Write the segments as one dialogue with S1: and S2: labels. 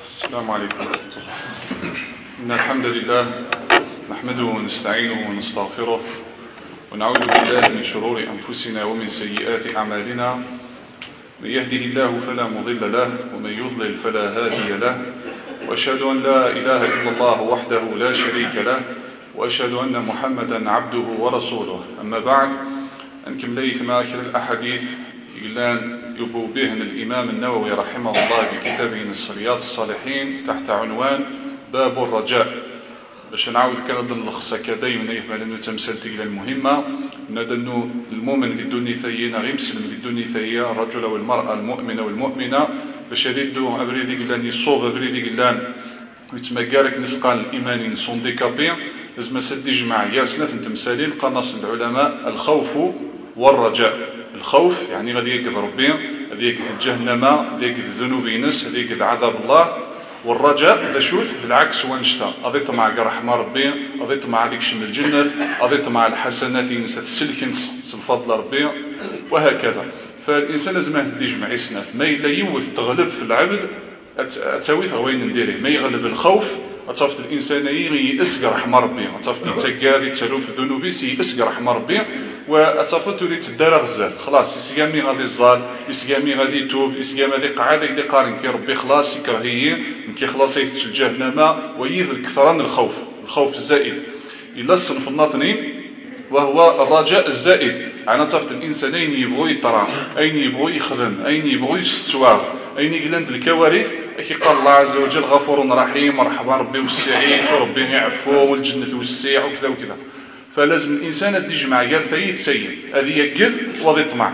S1: السلام عليكم ورحمة الله. إن الحمد لله نحمده ونستعينه ونستغفره ونعوذ بالله من شرور أنفسنا ومن سيئات أعمالنا. من يهده الله فلا مضل له ومن يضلل فلا هادي له، وأشهد أن لا إله إلا الله وحده لا شريك له، وأشهد أن محمدا عبده ورسوله. أما بعد، أنكم ليث ماكر الأحاديث إلان يبو بهن الإمام النووي رحمه الله بكتابه رياض الصالحين تحت عنوان باب الرجاء. باش نعاود كنظن نلخصها دائما يفهم لأنه تمثلت إلى المهمة ندنو المؤمن قدوني ثينا غير مسلم قدوني ثيا الرجل والمرأة المؤمنة والمؤمنة باش يردو أبريدي قلان يصوب أبريدي قلان ويتمقارك نسقان الإيماني نسون ديكابي لازم سدي جماعة يا سنة تمثالين قناص العلماء الخوف والرجاء. الخوف يعني غادي يقذ ربي، غادي يقذ الجهنم، غادي يقذ الذنوب ينس، غادي يقذ عذاب الله. والرجاء ذا شوث بالعكس وانشتا غادي يطمع رحمة ربي، غادي يطمع هذيك شم الجنة، غادي يطمع الحسنات ينس السلكنس الفضل ربي وهكذا. فالإنسان لازم يهز يجمع يسنات ما إلا يوث تغلب في العبد تساوي وين نديري ما يغلب الخوف أتصفت الإنسان يسقى رحمة ربي، أتصفت يتقاذي تسلو في ذنوبي يسقى رحمة ربي، وأتصفت لي تدار غزال خلاص يسقامي غادي الزال، يسقامي غادي يتوب، يسقامي غادي قاعد يدي قارن كي ربي خلاص يكرهيه كي خلاص يفتش الجهنم ويذل كثران الخوف الزائد. إلا الصنف الناطني وهو الرجاء الزائد، أنا تصفت الإنسان أين يبغوا يطرى، أين يبغوا يخدم، أين يبغوا يستوار، أين يقلن بالكوارث كي قال الله عز وجل غفور رحيم مرحبا ربي والسعيد وربي يعفو والجنة والسيع وكذا وكذا. فلازم الإنسان تجمع قال ثيت سيد هذه يقذ وذي طمع.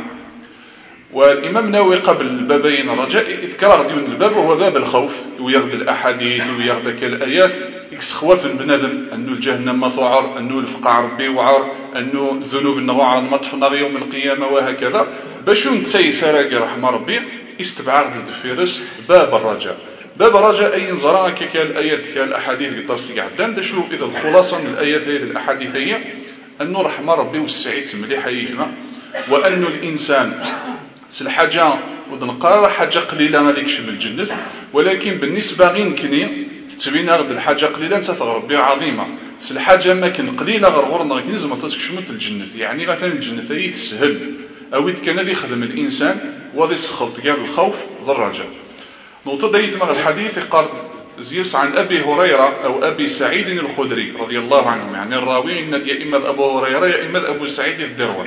S1: والإمام النووي قبل البابين الرجاء يذكر غادي من الباب وهو باب الخوف وياخذ الأحاديث وياخذ الآيات يكس خوف بنادم أنه الجهنم مثوعر، أنه الفقع ربي وعر، أنه الذنوب النغوع مطفنا يوم القيامة وهكذا. باش نتسي سراقي رحمة ربي استبعاد الفيروس باب الرجاء. باب الرجاء أي نظرة كالآيات كالأحاديث قطرسي قعدان دا شو إذا الخلاصة من الآيات هي الأحاديثية أنه رحمة ربي والسعيد مليحة يجمع، وأنه الإنسان الحاجة ودنقرر حاجة قليلة ما ديكش من الجنة، ولكن بالنسبة غير كني تتبين غد الحاجة قليلة تفغ ربي عظيمة. الحاجة ما كان قليلة غير غورنا غير لازم تسكش من الجنة، يعني مثلا الجنة هي تسهل أو كان يخدم الإنسان وذي سخط قال الخوف ذا الرجاء. نقطة دايث مع الحديث قال زيس عن أبي هريرة أو أبي سعيد الخدري رضي الله عنه، يعني الراوي إن يا إما أبو هريرة يا إما أبو سعيد الدروان.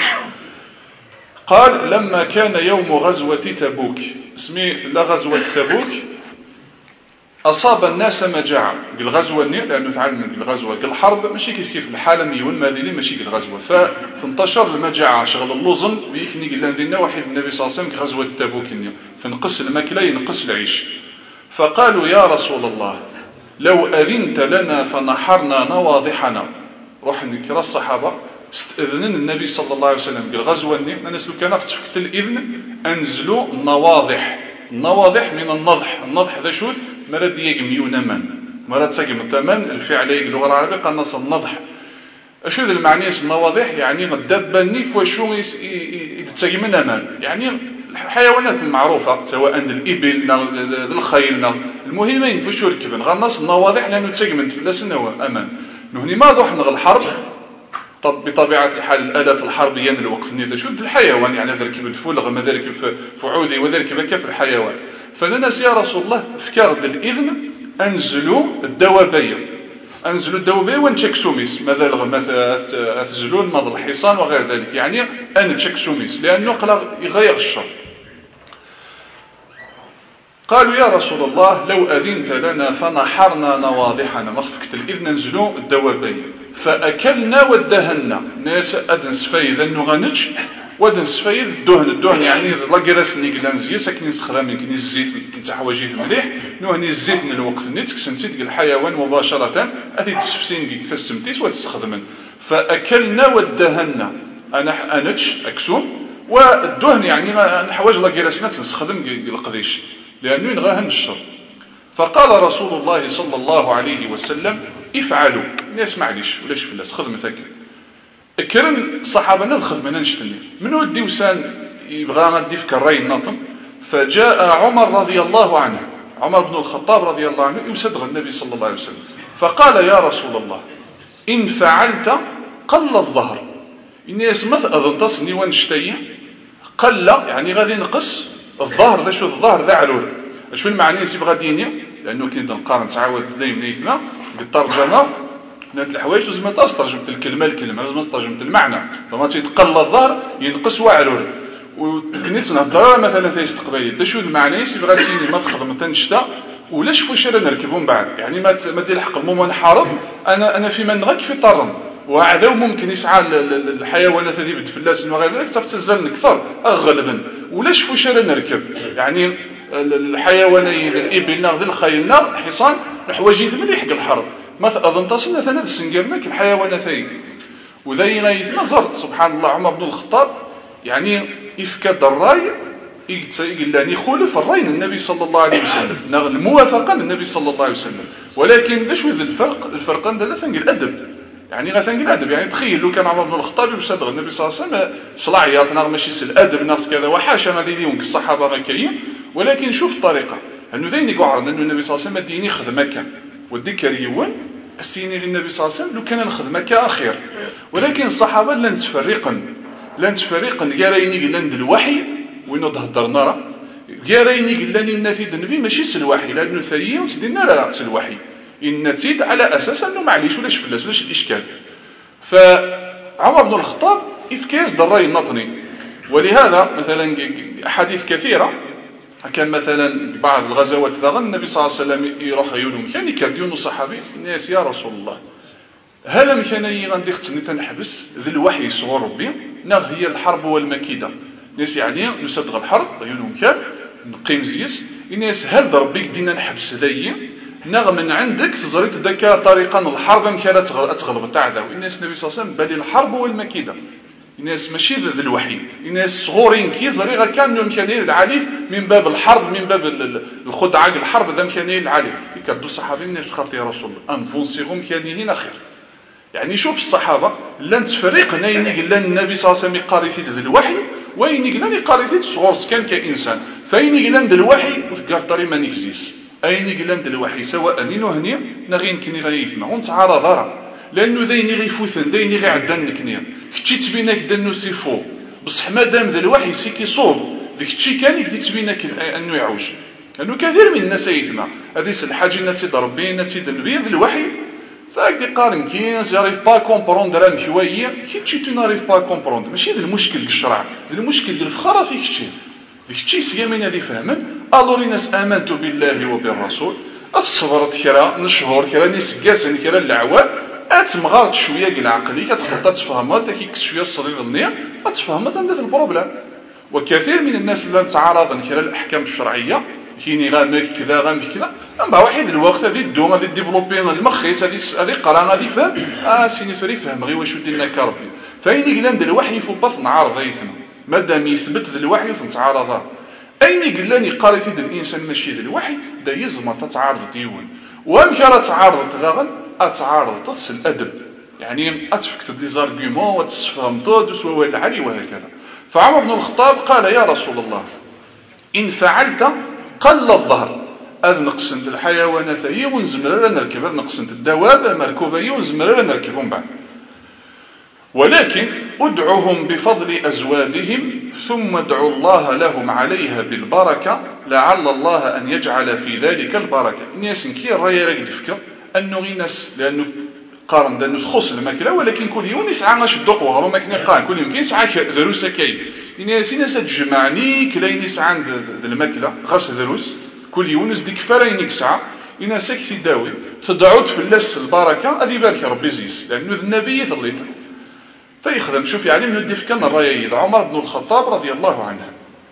S1: قال لما كان يوم غزوة تبوك، اسمي لا غزوة تبوك، أصاب الناس مجاعة. الغزوة لأنه تعلم الغزوة الحرب ماشي كيف الحالة ميون ماذيلي ماشي الغزوة، فانتشر المجاعة شغل اللوزن بيكني قلنا دينا واحد النبي صلى الله عليه وسلم غزوة تبوك فنقص الماكلة ينقص العيش. فقالوا يا رسول الله لو أذنت لنا فنحرنا نواضحنا. روح نكرا الصحابة استأذن النبي صلى الله عليه وسلم بالغزوة الناس لو كان تفكت الإذن أنزلوا النواضح. النواضح من النضح، النضح ذا شوث مراد يقم يونمان مراد تقم الثمن الفعل اللغة العربية قال نص النضح. أشو ذا المعنى النواضح يعني الدبني فوشو يتسقم الأمان، يعني الحيوانات المعروفة سواء الإبل الخيل المهم ينفشوا ركبن غير نص النواضح لأنه تسقم فلاس إنه أمان. نهني ما ضحنا غير الحرب بطبيعة الحال الآلات الحربية الوقت نيذا شو الحيوان يعني ذلك بالفولغ ما ذلك فعودي وذلك بكف الحيوان. فلناس يا رسول الله فكر الإذن أنزلوا الدوابية، أنزلوا الدوابية ونشكسوميس ماذا أتزلون ماذا الحصان وغير ذلك، يعني أن تشكسوميس لأنه قال يغير الشر. قالوا يا رسول الله لو أذنت لنا فنحرنا نواضحنا، ما خفكت الإذن أنزلوا الدوابية فأكلنا ودهنا. ناس أدن سفايد أنه غنج ودن سفايد الدهن يعني لاقراس نيكلان زي ساكنين سخرام يمكن الزيت انت حواجيه مليح نوهني الزيت من الوقت نيتك سنتيت الحيوان مباشرة أثي تسفسين كيف السمتيس وتستخدمن. فأكلنا ودهنا أنا أنتش أكسوم والدهن يعني ما حواج لاقراس نستخدم القديش لأنه ينغاهن الشر. فقال رسول الله صلى الله عليه وسلم افعلوا. الناس معليش ولاش فلاس خدم ثاك كرن صحابة نخدم أنا نشتني منو الديوسان يبغى ندي في كراي النطم. فجاء عمر رضي الله عنه عمر بن الخطاب رضي الله عنه يصدق النبي صلى الله عليه وسلم فقال يا رسول الله إن فعلت قل الظهر إني اسمث أظن تصني ونشتيه قل يعني غادي نقص الظهر ذا شو الظهر ذا علول شو المعنى يسيب غاديني لأنه كي نقارن تعاود دايما يثنى بالترجمة نات الحوايج لازم ترجمت الكلمة لازم ترجمت المعنى فما تيتقل الظهر ينقص وعلول وكنيت نهضر مثلا في استقبالي دا شو المعنى يسيب غاسيني ما تخدم تنشتا ولا شفوا شرا نركبوا من بعد يعني ما دير الحق المهم نحارب انا في من غير كيف طرم وعذاو ممكن يسعى الحيوانات هذه بتفلاس وغير ذلك تفتزل اكثر غالبا ولا شفوا شرا نركب يعني الحيوانين الابل ناخذ الخيل ناخذ حصان الحوايج مليح حق الحرب ما اظن تصلنا ثلاث سنجرناك الحيوانات هي وذي غيثنا زرت سبحان الله عمر بن الخطاب يعني يفكد الراي يقول خولف الراي النبي صلى الله عليه وسلم الموافقه للنبي صلى الله عليه وسلم ولكن لاش وذ الفرق عندنا ثنق الادب يعني غثنق الادب يعني تخيل لو كان عمر بن الخطاب يصدق النبي صلى الله عليه وسلم صلاعيات ماشي الادب ناس كذا وحاشا هذه اليوم الصحابه غيكاين ولكن شوف الطريقه انه ذين يقعر انه النبي صلى الله عليه وسلم ديني خدمه والذكر يوان السيني للنبي صلى الله عليه وسلم لو كان نخدمك اخر ولكن الصحابه لن تفرقا قاريني لند الوحي وين تهضرنا راه قاريني لاني النتيجه النبي ماشي الوحي لانه ثريه وتدينا لا الوحي النتيج على اساس انه معليش ولاش فلاس ولاش الاشكال فعمر بن الخطاب افكاس الراي النطني ولهذا مثلا احاديث كثيره كان مثلا بعض الغزوات ذا النبي صلى الله عليه وسلم يروح يقولهم كان يكرديون الصحابي الناس يا رسول الله هل امكاني غندي ختني تنحبس ذي الوحي صغور ربي ناغ هي الحرب والمكيده ناس يعني نصدق الحرب يقولهم كان نقيم زيس الناس هل ربي دينا نحبس ذي ناغ من عندك تزريت ذاك طريقا الحرب امكانها تغلب تاع ذا الناس النبي صلى الله عليه وسلم بل الحرب والمكيده الناس ماشي ذي الوحي الناس صغورين كي زريغا كانوا امكانيه العاليف من باب الحرب من باب الخدعه الحرب ذا امكانيه العاليف يكردوا الصحابه الناس خاطر يا رسول الله انفونسيهم كان هنا خير يعني شوف الصحابه لن تفرق نيني قال النبي صلى الله عليه وسلم يقاري في ذي الوحي وين قال يقاري في صغور كان كانسان فين قال ذي الوحي وتقار طري ما نكزيس اين قال ذي الوحي سواء اني هني نغين كني غيثما ونتعارض راه لانه ذين غيفوثن ذين غيعدن كنيا كتشي تبينك دنو سيفو بصح مادام ذا الوحي سيكي صوب ذيك الشيء كان يقدر تبينك انه يعوج لانه كثير من الناس يثما هذه الحاجه التي ضربين التي النبي ذا الوحي فاك قارن كي زاريف با كومبروندر ان شويه كي تشي ناريف با كومبروندر ماشي ذا المشكل الشرع ذا المشكل الفخره فيك الشيء ذيك الشيء سيامين هذه فهما الو الناس امنت بالله وبالرسول الصبرت كرا نشهر كرا نسقاس كرا العوام اتمغارت شويه ديال العقليه كتخلط تفهمها حتى كيكس شويه الصغير النيه تفهمها عندها البروبليم وكثير من الناس اللي تعارض كرا الاحكام الشرعيه كايني غامك كذا غامك كذا اما واحد الوقت هذه الدوم هذه ديفلوبين المخيس هذه قران هذه فهم سيني فري فهم غير واش ودينا كربي فاين قال الوحي فوق باص نعارض يثم مادام يثبت الوحي نتعارض اين قال لي قاري في الانسان ماشي الوحي دا يزمر تتعارض ديون وامكان تعارض تغاغن اتعارض تص الادب يعني اتفكت لي زارغومون وتفهم تودس والعلي وهكذا فعمر بن الخطاب قال يا رسول الله ان فعلت قل الظهر اذ نقسنت الحيوانات هي ونزمر نركب اذ نقسنت الدواب مركوبه هي ونزمر نركبهم بعد ولكن ادعهم بفضل ازواجهم ثم ادعوا الله لهم عليها بالبركه لعل الله ان يجعل في ذلك البركه الناس كي الراي راك تفكر انه غير ناس لانه قارن لانه تخص الماكله ولكن كل يوم يسعى باش الدق وغرو ماكله قارن كل يوم يسعى دروسه كاين الناس تجمعني كلاين يسعى عند الماكله غاس دروس كل يوم ديك فرين يسعى الناس كي داوي تدعوت في اللس البركه هذه بارك ربي زيس لانه النبي ثليت فيخدم شوف يعني من الدفك كان الراي عمر بن الخطاب رضي الله عنه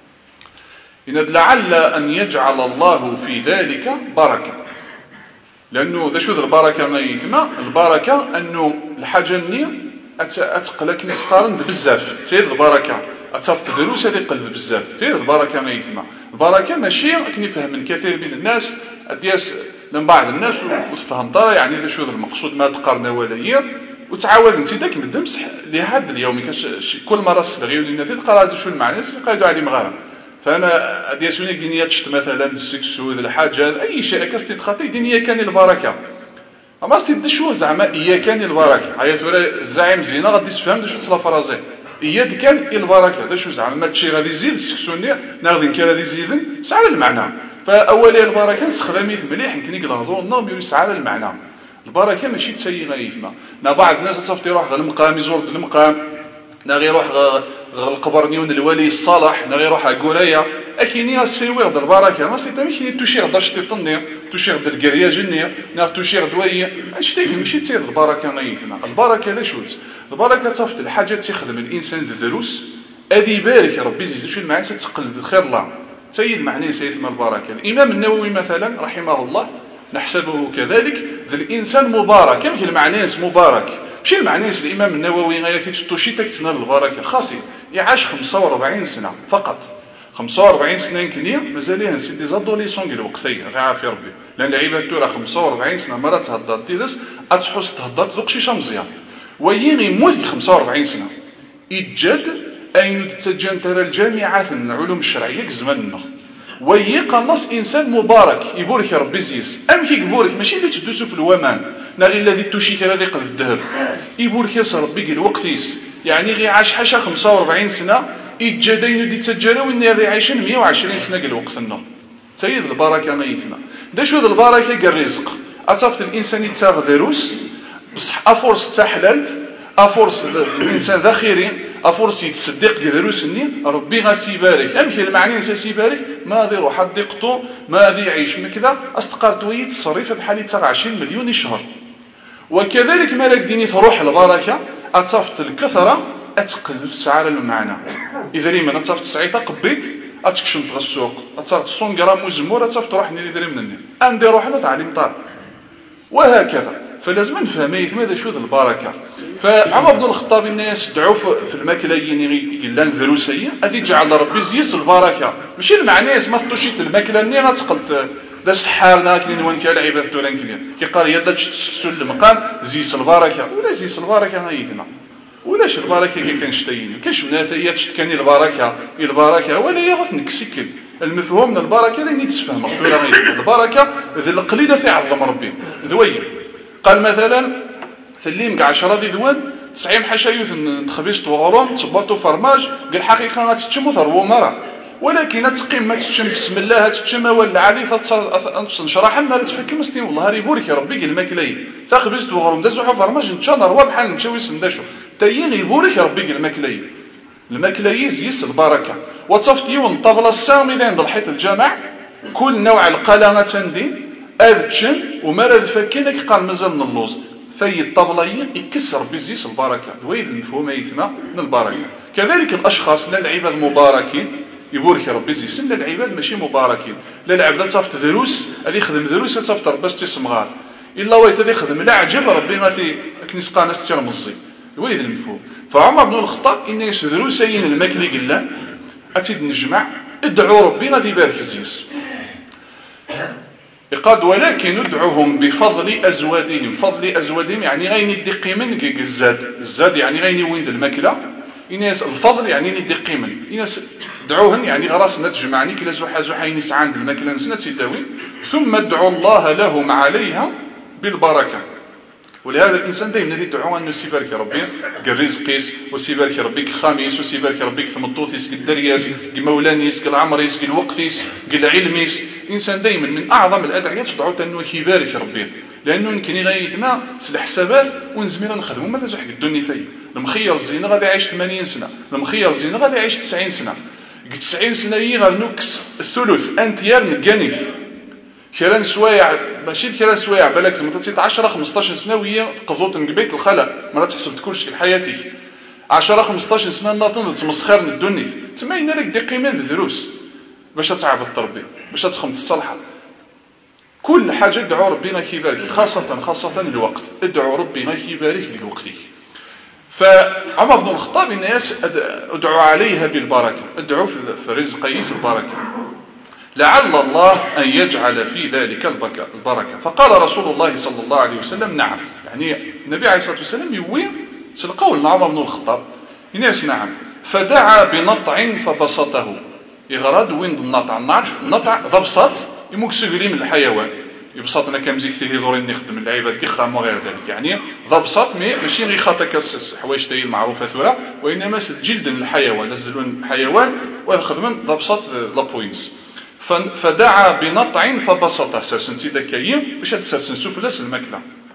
S1: إن لعل أن يجعل الله في ذلك بركة لأنه ذا شو البركة ما يثمى البركة أنه الحاجة النية أتقلك نسقارن بزاف سيد البركة أتفت دروس هذه قلب بزاف سيد البركة ما يثمى البركة ماشي كني فهم من كثير من الناس أدياس من بعض الناس وتفهم ترى يعني ذا شو المقصود ما تقارن ولا وتعاود انت ذاك من الدمس لهذا اليوم كل مره الصغير الناس تلقى شو المعنى قايدوا عليه مغاربه فانا هذه سوني دينيه تشت مثلا السكسو الحاجه اي شيء كاستي تخاطي دينيه كان البركه اما سيد شو زعما هي كان البركه هي ثورة الزعيم زينه غادي تفهم شو تصلا فرازي هي كان البركه هذا شو زعما ما تشي غادي يزيد السكسوني غادي كان غادي يزيد سعى المعنى فاولي البركه نستخدميه مليح يمكن يقلهضوا لنا ويسعى المعنى البركه ماشي تسيي غايفما بعض الناس تصفي روح غير المقام يزور المقام غير يروح القبر نيون الولي الصالح غير يروح القرايه اكيني السيوير د البركه ما سيتا ماشي توشير داش تطني توشير د القريه جنيه توشير دويه اشتي ماشي تصير البركه غايفما البركه لا شوز البركه تصفت الحاجه تخدم الانسان دروس ادي يبارك ربي يزيد شو المعنى تتقلب الخير الله سيد معنى سيد البركه الامام النووي مثلا رحمه الله نحسبه كذلك ذا الانسان مبارك كم المعنى مبارك ماشي المعنى الامام النووي غير فيك توشي تكتنا البركه خاطي يعاش 45 سنه فقط 45 سنه يمكن مازال سيدي زادولي سونغ الوقتي غير عافي ربي لان العباد تورا 45 سنه مره تهضر تيدس اتحس تهضر ذوك شي شمزيان ويغي يموت 45 سنه يتجد اين تتسجل ترى الجامعات العلوم الشرعيه كزماننا ويقنص انسان مبارك يبورك ربي زيس امكي يبورك ماشي اللي تدوسو في الومان ناغي الذي توشي كذا ذي قلب الذهب يبورك ياسر ربي قال وقتيس يعني غي عاش حاشا 45 سنه يتجدين دي تسجلوا ان هذا عايشين 120 سنه قال وقتنا سيد البركه ميتنا دا شو البركه قال الرزق اتصفت الانسان يتساغ دروس بصح افورس تحللت افورس الانسان ذخيري افورس يتصدق دروس الني ربي غاسي يبارك امشي المعني سي يبارك ما ذي روح حدقته ما ذي يعيش كذا استقرت ويت الصريفه بحال يتساغ 20 مليون شهر وكذلك مالك ديني تروح البركه اتصفت الكثره اتقلب سعر المعنى اذا لي من اتصفت سعيته قبيت اتكشم في السوق اتصفت 100 غرام وزمور اتصفت روح ني دري مني عندي روح انا تعليم طار وهكذا فلازم نفهم ماذا شو البركه فعمر بن الخطاب الناس دعوا في الماكلين قال لنا ذروسيه هذه جعل ربي زيس البركه ماشي المعنى ما تطوشيت الماكله ني غتقلت دا سحارنا كاين وين كان العباد دوران كي قال يا دا تسكسو المقام زيس البركه ولا زيس البركه غايتنا ولاش البركه كي كنشتيني كاش منات هي تشتكني البركه ولا يغث نكسكل المفهوم من البركه اللي نتفهم البركه ذي القليده في عظم ربي ذوي قال مثلا ثليم كاع 10 ديوان 90 حشايوت نخبيص وغروم تباطو فرماج قال الحقيقه غتشم ثروه مره ولكن تقيم ما تشم بسم الله تشم ولا علي نشرح ما تفك مستين والله ريبورك يا ربي قال ماكلي تخبيص وغروم دازو فرماج نتشان روا بحال نمشيو سنداشو تاين يبورك يا ربي قال الماكلي يزيس البركه وتصفتي ونطبل السامي عند الحيط الجامع كل نوع القلانه تندين اذتشن ومرض فكينك قال مازال من اللوز في الطبليه يكسر بزيس البركه دويد المفهوم يثنى من البركه كذلك الاشخاص لا العباد مباركين يبورك ربي زيس لا العباد ماشي مباركين لا العباد تصفت دروس اللي يخدم دروس تصفت ربستي صمغار الا ويت اللي يخدم لا عجب ربي ما في كنيس قاناس ترمزي دويد المفهوم فعمر بن الخطاب ان يسدروسين الماكلي قال اتيد نجمع ادعوا ربي غادي يبارك زيس قد ولكن ندعوهم بفضل ازوادهم يعني غير ندقي من الزاد يعني غير وين الماكله الناس الفضل يعني ندقي من الناس دعوهن يعني غراس نتجمعني كلا زحين يسعان بالماكله نسنا تداوي ثم ادعوا الله لهم عليها بالبركه ولهذا الانسان دائما يدعو انه سيبارك ربي قال رزقيس وسيبارك ربك خاميس وسيبارك ربك ثمطوثيس قال درياس قال مولانيس قال عمريس قال وقتيس قال علميس الانسان دائما من اعظم الادعيات تدعو انه يبارك ربي لانه يمكن يغيثنا الحسابات ونزمينا نخدموا ماذا زحق الدنيا فيه المخير الزينه غادي يعيش 80 سنه المخير الزينه غادي يعيش 90 سنه 90 سنه هي غنكس الثلث انتيار نكانيف كيران سوايع ماشي كيران سوايع بالك زعما تزيد 10 15 سنه وهي قضوت نقبيت الخلا ما تحسب كلشي في حياتك 10 15 سنه ناطن تمسخر من الدنيا تما لك دي قيمه الدروس باش تعرف التربيه باش تخمت الصلحه كل حاجه ادعوا ربنا كيبارك خاصه الوقت ادعوا ربنا كيبارك لوقتك فعمر بن الخطاب الناس ادعوا عليها بالبركه ادعوا في رزق قيس البركه لعل الله أن يجعل في ذلك البركة فقال رسول الله صلى الله عليه وسلم نعم يعني النبي عليه الصلاة والسلام يوين سلقوا لنا عمر بن الخطاب الناس نعم فدعا بنطع فبسطه يغرد وين النطع النطع ذا بساط يمكسغلي من الحيوان يبسطنا كمزيك تيلي دورين نخدم العباد كي خام وغير ذلك يعني ذا بساط ماشي غير خاطر حوايج تاهي المعروفه ثورا وانما جلد الحيوان نزلون الحيوان وخدمن ذا بساط لابوينس فدعا بنطع فبسطه سرسنتي دكايم باش تسرسن سفلاس الماكله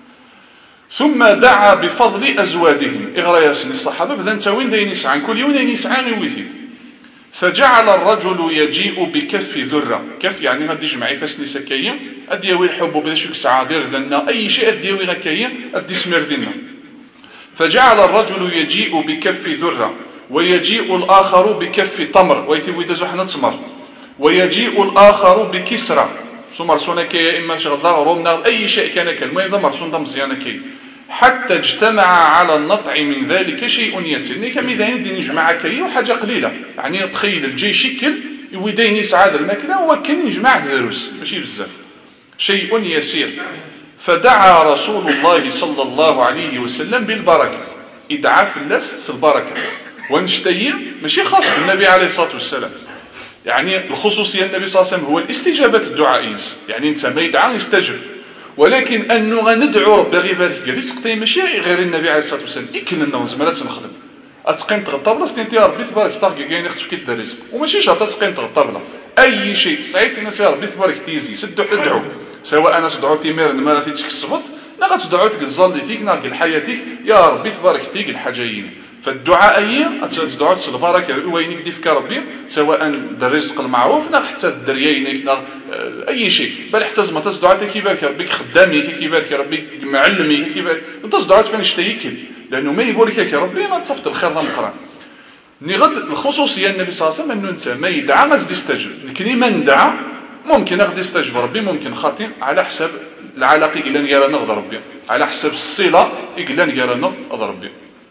S1: ثم دعا بفضل ازوادهم اغرياسن الصحابه بدا انت وين داين يسعى كل يوم داين يسعى ويثي فجعل الرجل يجيء بكف ذره كف يعني غادي يجمع فاسني سكايم اديوي الحب بدا شوك ساعه دير ذنا اي شيء اديوي غكايم ادي سمير دينا فجعل الرجل يجيء بكف ذره ويجيء الاخر بكف تمر ويتي ويدزو حنا تمر ويجيء الآخر بكسرى سو مرسونا كي إما شغل رومنا أي شيء كان كالمهم ذا مرسون ذا مزيانا كي حتى اجتمع على النطع من ذلك شيء يسير نيكا ميدان دين يجمع كي وحاجة قليلة يعني تخيل الجي شكل يودين يسعاد الماكلة وكان يجمع دروس ماشي بزاف شيء يسير فدعا رسول الله صلى الله عليه وسلم بالبركة إدعاء في الناس البركة ونشتهي ماشي خاص بالنبي عليه الصلاة والسلام يعني الخصوصية النبي صلى الله عليه وسلم هو الاستجابة الدعاء يعني انت ما يدعى يستجب ولكن انه غندعو ربي غير بارك قال يسقطي ماشي غير النبي عليه الصلاة والسلام يكن لنا زمالات نخدم اتقين تغطى بلا سنتي يا ربي تبارك طارق كاين يختف كيف دار رزق وماشي شرط تقين تغطى بلا اي شيء سعيد الناس يا ربي تبارك تيزي سدوا ادعو سواء انا تدعو تيمير ما لا تكسبط لا غتدعو تقزل فيك ناقل حياتك يا ربي تبارك تيك الحاجيين فالدعاء أيه تدعو البركة وين يديفك ربي سواء الرزق المعروف نا حتى الدريين نا أي شيء بل حتى ما تدعو كيبارك ربي خدامي كيبارك ربي معلمي كيبارك تدعو فين يشتهيك لأنه ما يقول لك يا ربي ما تصفت الخير ذا مقران نغد الخصوصية النبي صلى الله عليه وسلم أنه أنت ما يدعى ما يستجب لكن من دعا ممكن أخذ يستجب ربي ممكن خاطئ على حسب العلاقة إلى نجارنا غض ربي على حسب الصلة إلى نجارنا غض ربي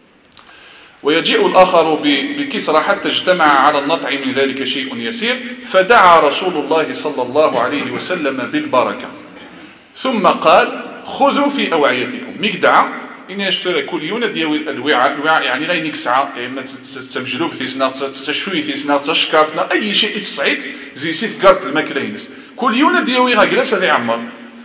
S1: ويجيء الآخر بكسرى حتى اجتمع على النطع من ذلك شيء يسير فدعا رسول الله صلى الله عليه وسلم بالبركة ثم قال خذوا في أوعيتكم مقدعة إن يشتري كل يوم ديال الوعاء يعني غير نكسعة إما تمجلوب ثيسنا تشوي ثيسنا تشكارتنا أي شيء تصعيد زي سيف قارت الماكلينس كل يوم ديال غاكلاس هذا عمر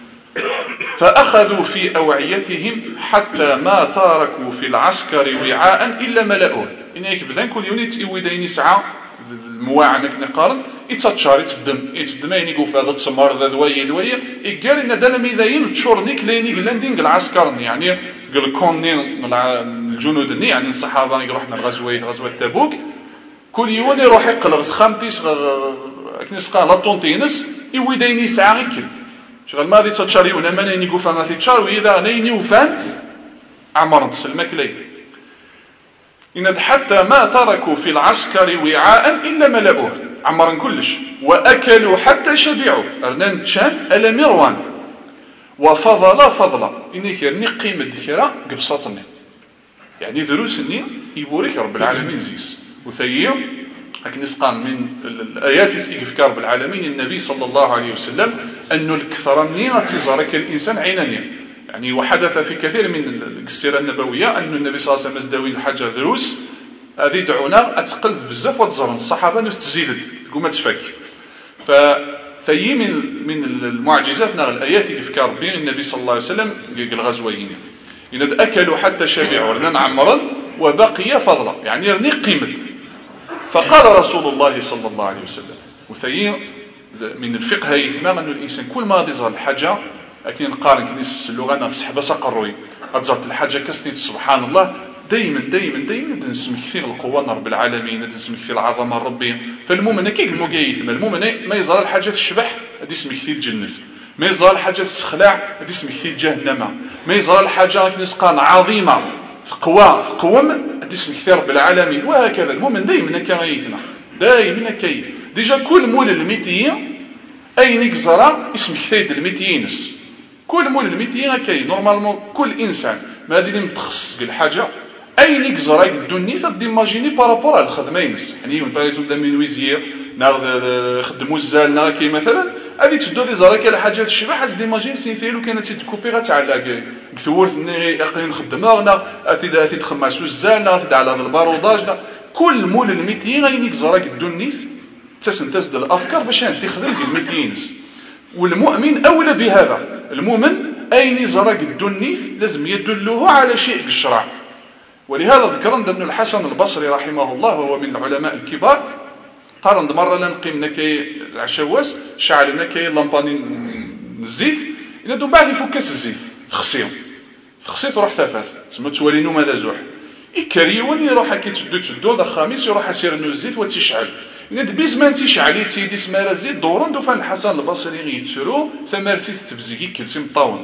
S1: فأخذوا في أوعيتهم حتى ما تاركوا في العسكر وعاء إلا ملأوه إن يكبذان كل يوم يودين يسعى المواعنة نقارن يتشار يتدم يعني يقول هذا التمر ذا دوية يقال إن دانا ميداين تشورنيك ليني قلاندين العسكر يعني قال كونين الجنود يعني الصحابة يروحنا غزوة تبوك كل يوم يروح يقلغ خامتيس كنسقى لطونتينس يودين يسعى غير شغل ما دي تشاري ولا ما نيني قفان غادي تشار وإذا نيني وفان عمر تسلمك لي إن حتى ما تركوا في العسكر وعاء إلا ملأوه عمرا كلش وأكلوا حتى شبعوا أرنان تشان ألا مروان وفضل إني كيرني قيمة ذكرى قبصتني يعني دروسني يبوريك رب العالمين زيس وثير لكن نسقان من الآيات يذكر رب العالمين النبي صلى الله عليه وسلم أنه الكثر منين تزارك الإنسان عينانيا يعني وحدث في كثير من السيرة النبوية أن النبي صلى الله عليه وسلم ازدوي الحجر دروس هذه دعونا أتقلد بزاف وتزرن الصحابة تزيد تقوم تفك فثي من المعجزات نغ الآيات يذكر ربي النبي صلى الله عليه وسلم الغزوين إن أكلوا حتى شبعوا لنا عمرا وبقي فضلا يعني يرني قيمة فقال رسول الله صلى الله عليه وسلم وثي من الفقه يثمر أن الإنسان كل ما يظهر الحاجة لكن نقارن كنيس اللغة نصحب سقروي أتزرت الحاجة كسنيت سبحان الله دايما نسمي كثير القوة رب العالمين نسمي كثير العظمة ربي فالمؤمن كيف المقايث المؤمن ما يظهر الحاجة الشبح هذه اسمي كثير الجنة ما يظهر الحاجة السخلاع هذه اسمي كثير جهنم ما يظهر الحاجة كنسقان عظيمة قوم هذه اسمي كثير رب العالمين وهكذا المؤمن دايما كايثنا دايما كايث ديجا كل مول الميتية أين يكزرا اسم كثير الميتيينس كل مول الميتيين كاين نورمالمون كل انسان ما غادي متخصص بالحاجه اين يكزرا يدوني تديماجيني بارابور على الخدمه ينس يعني باغيزون دا مينويزير ناخذ خدموا الزال كي مثلا غادي تشدو دي زراكي على حاجات الشبح هاد ديماجين سينثيلو كانت تيكوبي غتعلق كثورت ني نخدمها اتي تخماسو الزال على الباروداج كل مول الميتيين اين يكزرا يدوني تسنتزد الافكار باش تخدم بالميتينس. والمؤمن اولى بهذا. المؤمن اين زرق الدنيث لازم يدله على شيء بالشرع. ولهذا ذكرنا أن الحسن البصري رحمه الله وهو من العلماء الكبار قال مرة لنقيم نكاي العشواس شعل نكاي لامباني الزيت إلا دو بعد يفكس الزيت تخصيت وروح تفات تسمى توالينو ماذا زوح يكريون يروح كي تسدو ذا خامس يروح يسير انو الزيت وتشعل إلا دبيز ما تشعل تيدي سمارا الزيت دوران دو فان الحسن البصري يتسرو ثمارسي تبزيكي كلسي مطاون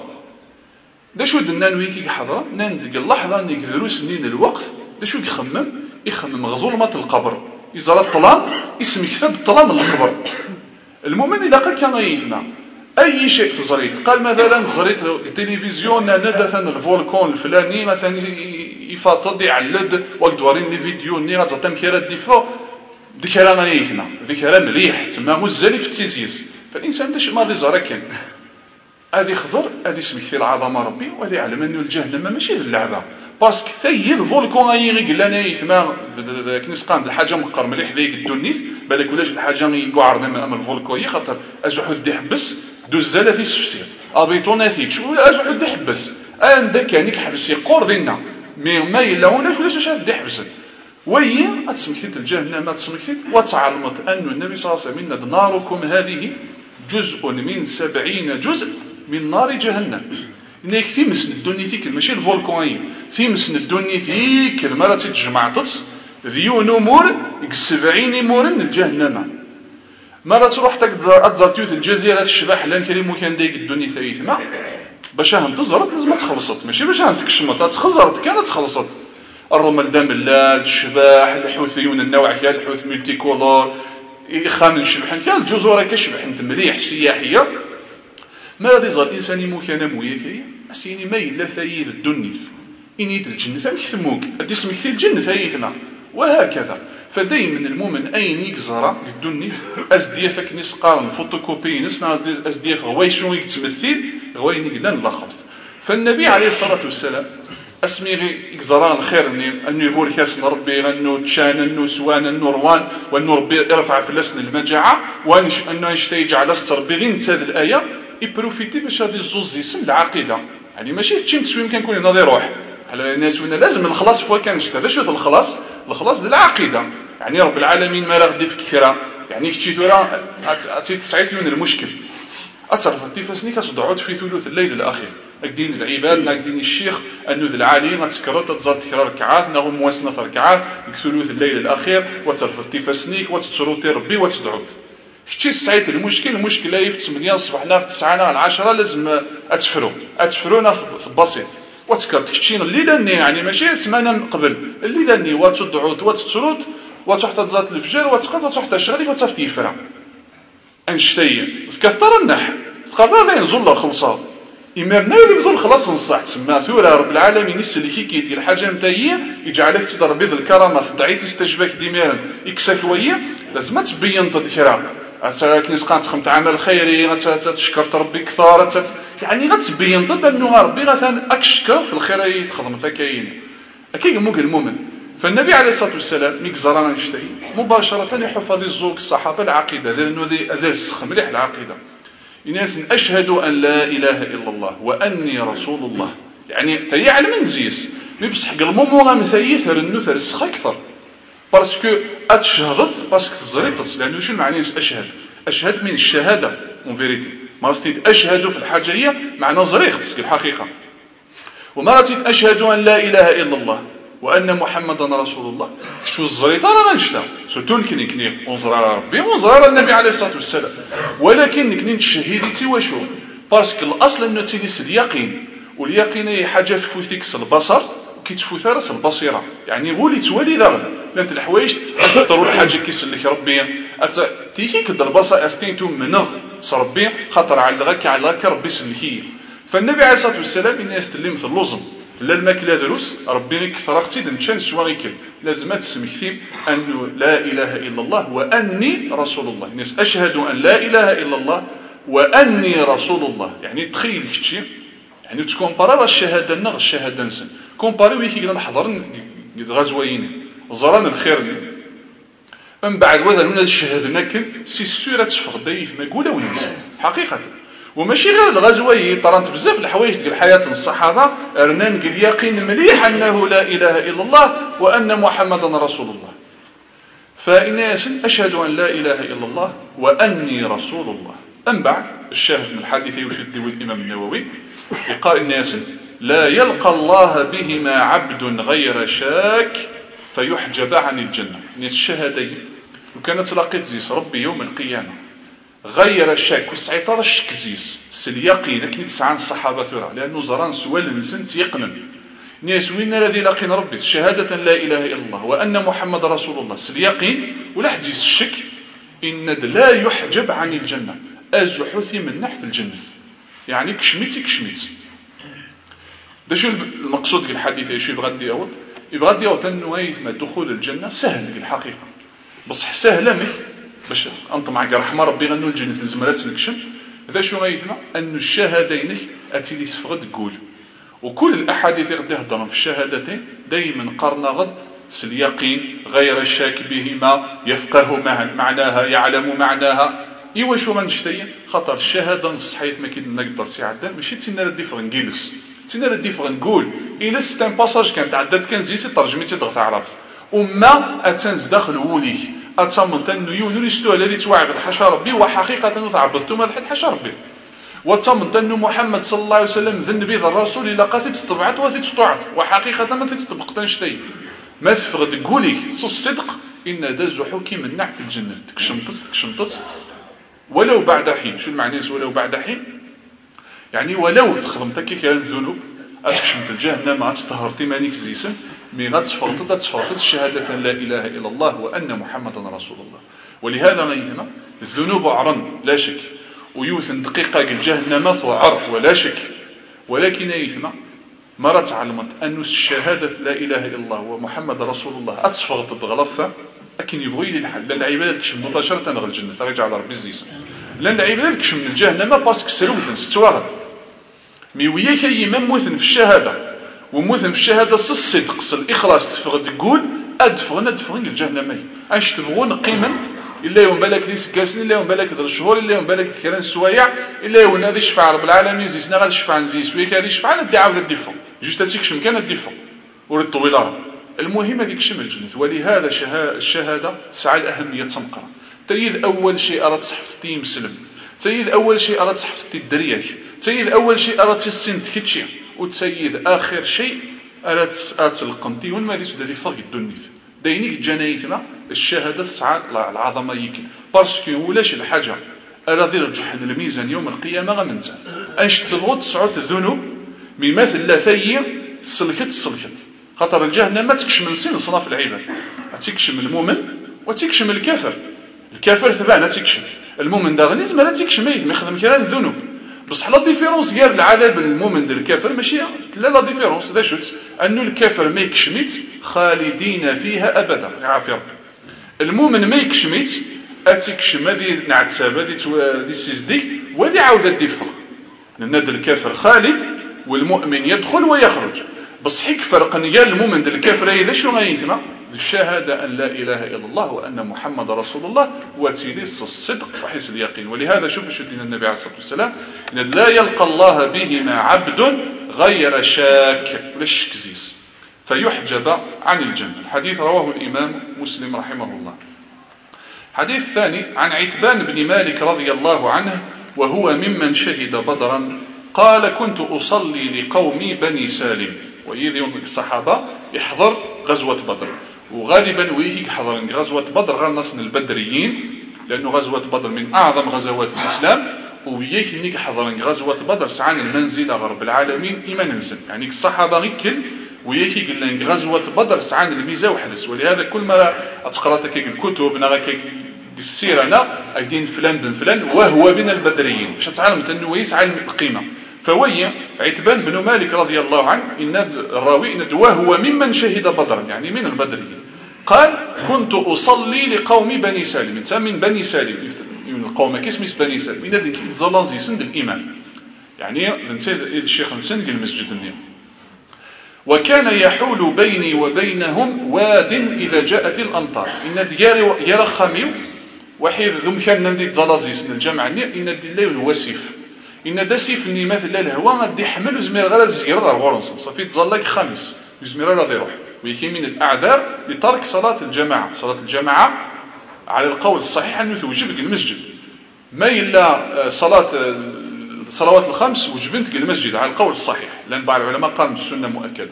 S1: دا شو دنا نويكي حضره نندق اللحظه نقدروا سنين الوقت دا شو يخمم غزول مات القبر يزرى الظلام اسم كتاب الظلام القبر. المؤمن اذا كان يثنى اي شيء تزريت قال مثلا زريت التلفزيون ندفن الفولكون الفلاني مثلا يفاضل يعلد وقدورين لي فيديو ني غتعطي كيرات ديفو ذكرى يثنى ذكرى مليح تما مزالي في التيزيز. فالانسان داش ما زرى كان هذه خزر هذه سميتي العظمه ربي وهذه يعلم انه الجهنم ماشي اللعبه باسكو ثي الفولكون اي قال لنا يثما كنسقان الحاجه مقر مليح ذيك الدنيث بالك ولاش الحاجه يقعر من الفولكون خاطر ازحود دي حبس دوزاله في السفسير ابيطوناتيك شو ازحود دي حبس عندك كان يحبس يقور دينا ما الا ولاش شاف دي حبس وهي اتسمكت الجهنم اتسمكت وتعلمت ان النبي صلى الله عليه وسلم ناركم هذه جزء من 70 جزء من نار جهنم. إنك في مسن الدنيا ذيك ماشي الفولكان في مسن الدنيا ذيك المرة تتجمعت ذيو نمور 70 مور من الجهنم. مرة تروح تزرتيوث الجزيرة الشباح لان كريم كان دايك الدنيا ثلاث ما باش تزرت لازم تخلصت ماشي باش تكشمت تخزرت كانت خلصت. الرمل دم اللال الشباح الحوثيون النوع كان الحوث ملتي كولور يخامن شبحن كان الجزر كشبحن مليح سياحيه ما غادي يزال الانسان يموت انا موياكي اسيني ما الا ثايد الدنيث انيت الجنه كيثموك ادي اسمك في الجنه ثايثنا وهكذا. فدايما المؤمن اين يكزرا الدنيث ازديافك نسقارن فوتوكوبي نسنا ازدياف غويشون يتمثل غويني قلنا نلخص. فالنبي عليه الصلاه والسلام اسمي يكزران خير انه يقول كاسم ربي انه تشان انه سوان انه روان وانه ربي يرفع في لسن المجاعه وانه يشتي يجعل ربي غير هذه الايه يبروفيتي باش هذه الزوز يسم العقيده يعني ماشي تشي تسوي يمكن يكون ناضي روح على الناس وين لازم الخلاص فوا كان هذا شو الخلاص ديال العقيده يعني رب العالمين ما غادي فكره يعني كتشي ثورا تسعيتون المشكل اتصرف التفاسني كتصدعوا في ثلث الليل الاخير الدين العباد ناقدين الشيخ انه العالي ما تسكرت تزاد تكرار ركعات نغم مواسنه ركعات ثلث الليل الاخير وتصرف التفاسنيك وتتسروتي ربي وتدعو كتشي سعيت المشكل لا في 8 الصباح نا في 9 نا 10 لازم اتفرونا بسيط وتسكرت كتشي الليله ني يعني ماشي سمانه قبل الليله ني وتدعو وتتسروت وتحت تزاد الفجر وتسقط وتحت الشغل وتصفي يفرع انشتي كثر النح تقدر لا ينزل الخلصه إمرنا اللي بذل خلاص نصح تسمى ثورة رب العالمين يسلكي كي دير حاجة متاية يجعلك تقدر بيض الكرامة تدعي تستجبك ديميرا يكسك ويا لازم تبين تذكرها كنسقان تخمت عمل خيري تشكرت ربي كثار يعني غتبين ضد انه ربي غثان اكشكر في الخير يتخدم كاين اكيد موك المؤمن. فالنبي عليه الصلاه والسلام ميكزرانا نشتي مباشره يحفظ الزوج الصحابه العقيده لانه هذا السخ مليح العقيده الناس أشهد أن لا إله إلا الله وأني رسول الله يعني تيعلم نزيس مي بصح قلمو غامثايي ثرنو ثرسخ أكثر باسكو أتشهدت باسكو تزريطت لأنه شو المعنى أشهد من الشهادة اون فيريتي مرات أشهد في الحاجة هي معنى زريخت في الحقيقة ومرات أشهد أن لا إله إلا الله وأن محمدا رسول الله شو الزريطة رانا نشتا سورتو نكني ونزر على ربي ونزر على النبي عليه الصلاة والسلام ولكن نكني تشهيدي وشو باسكو الأصل أنه تيديس اليقين واليقين هي حاجة تفوتيك البصر وكي تفوت راس البصيرة يعني ولي توالي ذا لأنت الحوايج تختاروا الحاجة كيسلك ربي تيجي كد البصر أستينتو منه ربي خاطر على غاك ربي سلكيه. فالنبي عليه الصلاة والسلام الناس تلمث اللوزم لا الماكله دروس ربي كثر اختي نشان سواغيكل لازم تسمكتي انه لا اله الا الله واني رسول الله الناس اشهد ان لا اله الا الله واني رسول الله يعني تخيل كتشي يعني تكومبارا الشهاده نغ الشهاده نسن كومباري ويكي نحضر غزوين زران الخير من بعد وذا من الشهادة نكن سي سورة تفقد دايث ما قولا وننسى حقيقة وماشي غير الغزوة طرانت بزاف الحوايج تقول حياة الصحابة رنان قل يقين مليح أنه لا إله إلا الله وأن محمدا رسول الله. فإن أشهد أن لا إله إلا الله وأني رسول الله. أم بعد الشاهد من الحديث يشد الإمام النووي يقال الناس لا يلقى الله بهما عبد غير شاك فيحجب عن الجنة. الناس الشهادين وكانت لقيت زيس ربي يوم القيامة غير الشك والسعيطار الشك زيس اليقين لكن تسعان الصحابة ثورة لأنه زران سؤال نسنت يقنا ناس وين الذي لقين ربي شهادة لا إله إلا الله وأن محمد رسول الله اليقين ولا حزيس الشك إن لا يحجب عن الجنة أزحثي من نحف الجنة يعني كشميتي ده شو المقصود في الحديث شو يبغى ديوت أنه يثم دخول الجنة سهل في الحقيقة بصح سهلة مش باش أنت معك رحمة ربي غنو الجنة زمرات نكشم ذا شو غيثنا أن الشهادين أتي تفقد تقول وكل الأحاديث غادي يهضرون في الشهادتين دائما قرنا غد اليقين غير الشاك بهما يفقه معناها يعلم معناها إيوا شو ما نشتي خطر الشهادة نصحيت ما كيد نقدر سي عدان ماشي تينا ردي فغنجلس تينا ردي فغنقول إلا ستان باساج كانت عدات كان زيسي ترجمتي ضغط عربت وما أتنز داخل ولي أتصمم تنو يونيستو الذي توعب الحشا ربي وحقيقة تعبدتم هذا الحشا ربي وتصمم تنو محمد صلى الله عليه وسلم ذا النبي ذا الرسول إلا قاتل تستبعت وثي تستوعت وحقيقة ما تستبق تنشتي ما تفقد قولي الصدق إن دازو حكي من نعف الجنة تكشمطس ولو بعد حين شو المعنى ولو بعد حين يعني ولو تخدمتك كان ذنوب أتكشمت الجهنم أتستهرتي مانيك زيسن مي غتفرطت الشهادة لا إله إلا الله وأن محمدا رسول الله. ولهذا غيثنا الذنوب عرن لا شك ويوثن دقيقة الجهنم وعر ولا شك ولكن يثنا مرة تعلمت أن الشهادة لا إله إلا الله ومحمد رسول الله أتفرطت غلفة لكن يبغي لي الحل لأن العبادة كشم مباشرة غير الجنة ترجع على ربي الزيسن لأن العبادة كشم من الجهنم باسك سلوثن ستوارد مي وياك يمن موثن في الشهادة وموثن في الشهادة الصدق الإخلاص تفقد تقول أدفغن الجهنمي أنش تبغون قيما إلا يوم بالك ليس كاسن إلا يوم بالك ذر الشهور إلا يوم بالك كلام السوايع إلا يوم هذا يشفع رب العالمين زيسنا غادي يشفع عن زيس وياك هذا يشفع ندي عاود الدفع جوست تيكشم كان الدفع ورد طويل المهم هذيك شم الجنة ولهذا الشهادة سعى الأهمية تنقر تيد أول شيء أراد صحفتي مسلم تيد أول شيء أراد صحفتي الدرياك تيد أول شيء أراد السنت كتشي وتسيد آخر شيء أراد القنطي والما ديس دي فرق الدنيا دينيك جنايتنا الشهادة سعى العظمة يمكن بارسكو ولاش الحاجة أراد يرجح الميزان يوم القيامة غمنت أنش تضغط سعود الذنوب بمثل لا ثي سلكت خاطر الجهنم ما تكشم نسين صناف العباد تكشم المؤمن وتكشم الكافر ثبان تكشم المؤمن داغنيز ما لا تكشم ما يخدم كلام الذنوب بصح لا ديفيرونس ديال العذاب المؤمن ديال الكافر ماشي لا ديفيرونس دا شوت انه الكافر ما يكشميت خالدين فيها ابدا عافيه ربي المؤمن ما يكشميت اتكشم هذه نعتساب هذه سيزدي وهذه عاوده ديفر لان الكافر خالد والمؤمن يدخل ويخرج بصح فرق ديال المؤمن ديال الكافر هي شنو غيثما الشهادة أن لا إله إلا الله وأن محمد رسول الله وتيليس الصدق وحيث اليقين ولهذا شوف شدنا النبي عليه الصلاة والسلام إن لا يلقى الله بهما عبد غير شاك ولا شكزيس فيحجب عن الجنة. الحديث رواه الإمام مسلم رحمه الله. حديث ثاني عن عتبان بن مالك رضي الله عنه وهو ممن شهد بدرا قال كنت أصلي لقومي بني سالم وإذ يوم الصحابة يحضر غزوة بدر وغالبا ويهيك حضر غزوة بدر غير نصن البدريين لأنه غزوة بدر من أعظم غزوات الإسلام ويهيك نيك حضر غزوة بدر سعان المنزل غرب العالمين إيمان نسل يعني الصحابة غيكل ويهيك لأن غزوة بدر سعان الميزة وحدث ولهذا كل ما أتقرأت الكتب نغاك بالسيرة أيدين فلان بن فلان وهو من البدريين مش تعلم أنه يسعى القيمة فوي عتبان بن مالك رضي الله عنه إن الراوي إن وهو ممن شهد بدرا يعني من البدريين قال كنت أصلي لقوم بني سالم من بني سالم من القوم كاسم بني سالم إن ذلك زلانزي سند الإمام يعني الشيخ سند المسجد النيم وكان يحول بيني وبينهم واد إذا جاءت الأمطار. إن دياري يرخميو وحيد ذم كان ندي تزلازيس الجامع إن دي الله الوسيف إن داسيف إني مثلا الهواء غادي يحمل وزمير غير الزير راه غورنص صافي تزلق خميس وزمير راه يروح. ويكي من الأعذار لترك صلاة الجماعة. صلاة الجماعة على القول الصحيح أنه توجب المسجد، ما إلا الصلوات الخمس وجبنت المسجد على القول الصحيح، لأن بعض العلماء قال السنة مؤكدة.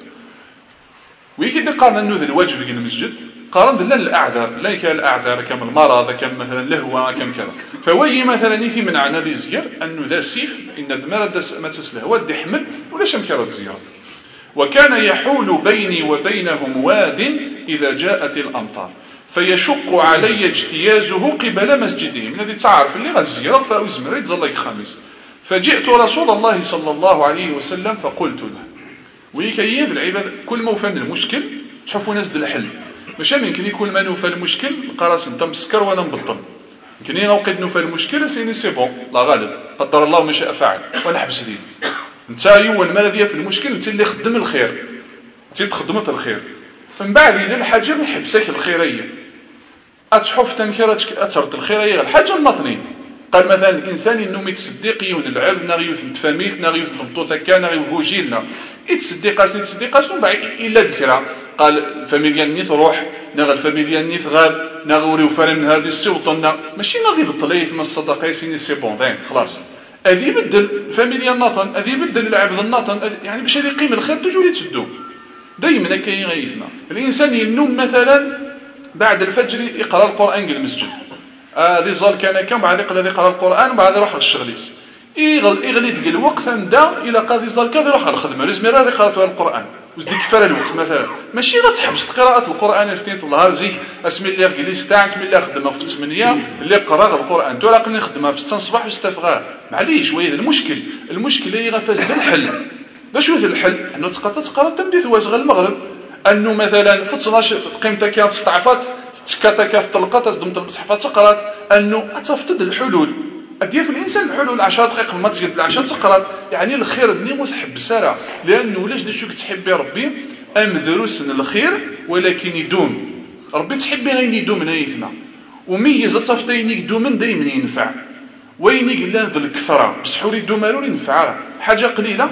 S1: ويكي قارن أنه الواجب المسجد قارن بالله الأعذار، لا كالأعذار كم المرض كم مثلا الهوى كم كذا. فوي مثلا يثي من عنادي الزير أنه ذا سيف إن دمار ما تسلهوى دي حمل ولا شمكرة زيارات. وكان يحول بيني وبينهم واد إذا جاءت الأمطار فيشق علي اجتيازه قبل مسجدهم. الذي تعرف اللي غزيرة فأزمر يتزلق خامس. فجئت رسول الله صلى الله عليه وسلم فقلت له ويكيد العباد كل ما وفان المشكل تشوفوا ناس الحل. مش يمكن يكون ما نوفى المشكل قراص انت مسكر وانا مبطل. يمكن ينوقد نوفى المشكل سيني سي بون لا غالب قدر الله ما شاء فاعل وانا حبس دين. انت ايوا المال ديال في المشكل انت اللي خدم الخير، انت تخدمت الخير. من بعد الى الحاجه ما يحبسك الخيريه اتشوف تنكرتك اثرت الخيريه الحاجه المطنين. قال مثلا الانسان انه يتصدق يون العبد نغيوث فاميت نغيوث مطوثه كان نغيوث جيلنا يتصدق من بعد الا ذكرى. قال فاميليا نيث روح نغل فاميليا نيث غاب نغوري وفرم من هذه السوطنا ماشي نغي بالطليف من الصدقه سيني سي بون ذين خلاص. هذه يبدل فاميليا الناطن، هذه يبدل العبد الناطن، يعني باش هذه قيم الخير تجولي تسدو دائما كاين غيثنا. الانسان ينوم مثلا بعد الفجر يقرا القران في المسجد هذه زال كان بعد يقرا القران وبعد يروح للشغليس يغلي ديك الوقت ندا الى قاضي زال كذا يروح للخدمه لازم يرى قراءه القران وزديك كفر الوقت مثلا ماشي غتحبس قراءه القران استنيت والله رزيك اسمي الله جليس تاع اسمي الله خدمه في 8 اللي قرا القران تو راك نخدمها في 6 الصباح واستفغار معليش وهي المشكل هي غفاز الحل. باش هو الحل انه تقرا تمديث واش المغرب انه مثلا في 12 قيمتك كانت استعفات تكاتك في طلقات تصدم المصحفات تقرات انه اتفتد الحلول ادير في الانسان الحلول 10 دقائق ما تزيد عشان تقرا يعني الخير دني متحب السرع لانه لاش دشوك تحبي ربي ام دروس الخير ولكن يدوم ربي تحبي غير يدوم من يثنى وميز تصفتين يدوم دائما ينفع وين يقول ذا الكثره بصح يريد مالو ينفع حاجه قليله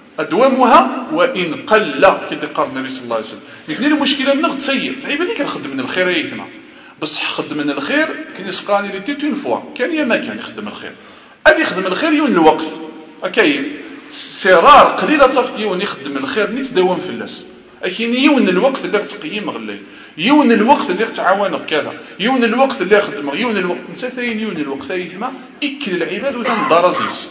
S1: أدومها وإن قل كده قال النبي صلى الله عليه وسلم. لكن المشكلة من غتسير العباد كنخدم من الخير يثنى بصح خدم من الخير كان يسقاني لي تيت اون فوا كان يا ما كان يخدم الخير اللي يخدم الخير يون الوقت كاين سرار قليله تصفتي يون يخدم الخير نيت داوم في اللاس لكن يون الوقت اللي تقيم غلي يون الوقت اللي تعاون بكذا يون الوقت اللي يخدم يون الوقت نسيتين يون الوقت يثنى اكل العباد وتندرزيس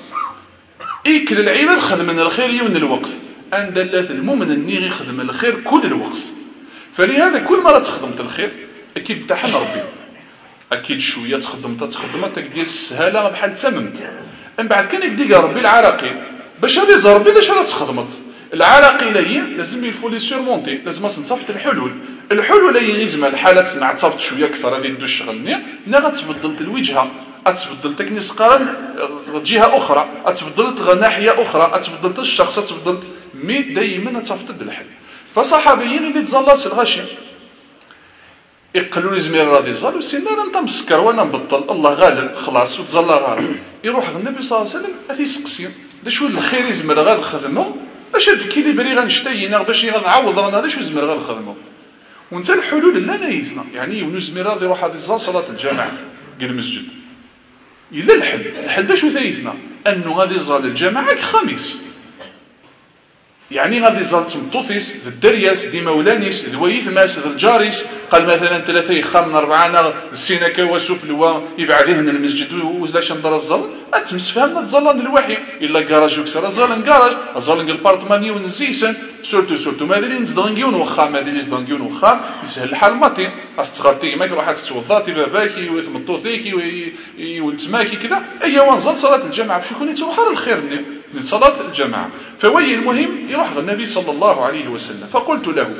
S1: اكل العباد خدم من الخير يون الوقت ان دلات المؤمن اني يخدم الخير كل الوقت. فلهذا كل مره تخدمت الخير اكيد تحن ربي اكيد شويه تخدمت ديال السهاله بحال تممت من بعد كان يديك ربي العراقيل باش هذه زربي باش راه تخدمت العراقيليه لازم يفولي سيرمونتي لازم نصفت الحلول هي يزمى الحالات نع تصفت شويه اكثر هذه دوش شغلني نا غتبدل الوجهه اتبدل تكنيس قرن جهه اخرى اتبدلت ناحيه اخرى اتبدلت الشخص اتبدلت مي دائما تصفت الحل. فصحابيين اللي تزلاص الغاشي يقلوا لي زمير راضي زال وسينا انت مسكر وانا مبطل الله غالب خلاص وتزلا غالب يروح النبي صلى الله عليه وسلم اثي سقسي دا شو الخير يزمر غاد خدمه باش هاد الكيليبري غنشتينا باش غنعوض رانا هذا شو زمر غاد خدمه وانت الحلول لا نايفنا يعني يونس زمير راضي يروح هذه الزال صلاه الجماعه قال المسجد الا الحل دا شو ثايفنا انه غادي يزال الجماعه خميس يعني غادي زال تمطوثيس ذا الدرياس دي مولانيس ذويث ماس ذا الجاريس قال مثلا 3 يخمن 4 السينكا وسوف لوا يبعد هنا المسجد ولاش ندر الزل اتمس فهمنا تزلان الوحي الا كراج وكسر زال كراج زال البارتماني ونزيسن سورتو مادرين زدانغيون وخا مادرين زدانغيون وخا يسهل الحال ماتي استغرتي ما يروح تتوضاتي باباكي ويثمطوثيكي ويلتماكي كذا اي وانزل صلاه الجماعه باش يكون يتروح الخير من صلاه الجماعه. فوي المهم يروح النبي صلى الله عليه وسلم فقلت له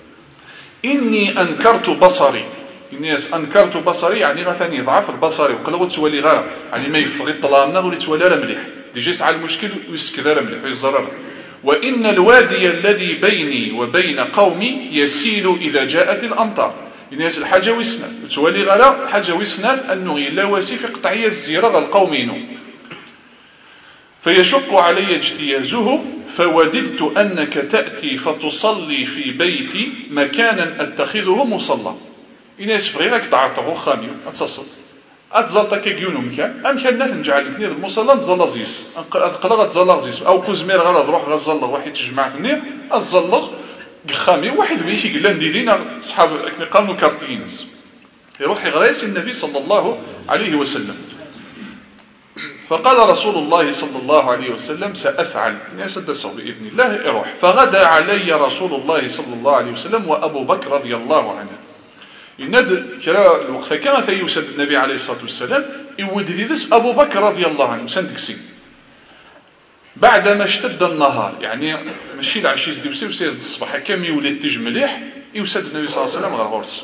S1: إني أنكرت بصري أنكرت بصري يعني غثاني ضعف البصري وقلغو تولي غير يعني ما يفغي الطلامنا ولي تولي راه مليح ديجا يسعى المشكل ويسكذا راه مليح ويزرر وإن الوادي الذي بيني وبين قومي يسيل إذا جاءت الأمطار. الناس الحاجة ويسنات تولي غلا حاجة ويسنات أنه لا واسف قطعية الزيرة غالقومينو فيشق علي اجتيازه فوددت أنك تأتي فتصلي في بيتي مكانا أتخذه مصلى. الناس فغيرك تعرضه خامي أتصل أتزلط كيجيونو مكان أمكن ناس نجعل لك نير المصلى تزلط زيس أقلق تزلط زيس أو كوزمير غلط روح غزلط واحد تجمع في النير أتزلط خامي واحد بيشي قلنا نديرين صحاب قاموا كارتينز يروح يغريس النبي صلى الله عليه وسلم. فقال رسول الله صلى الله عليه وسلم سأفعل يسدسوا بإذن الله يروح. فغدا علي رسول الله صلى الله عليه وسلم وأبو بكر رضي الله عنه يند كلا الوقت كان يسد النبي عليه الصلاة والسلام يوديدس أبو بكر رضي الله عنه سندكسي بعدما اشتد النهار يعني ماشي العشيز دي وسيد الصباح كم يولد تجمليح يسد النبي صلى الله عليه وسلم غير غرس.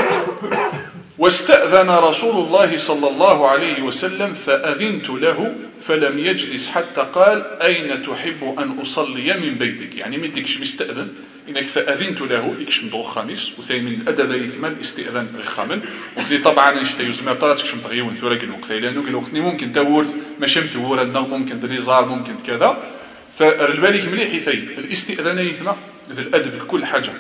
S1: واستأذن رسول الله صلى الله عليه وسلم فأذنت له فلم يجلس حتى قال أين تحب أن أصلي من بيتك يعني من ديكش مستأذن إنك فأذنت له إكش مدغو خامس وثاني من الأدب يثمن استئذان رخامن وكذي طبعا يشتيوز ما طلعتكش متغيون ثورة الوقت لأنه الوقت ممكن تورث ماشي مثور النغ ممكن دريزار ممكن كذا فالبالك مليح يثي الاستئذان يثمن ذي الأدب كل حاجة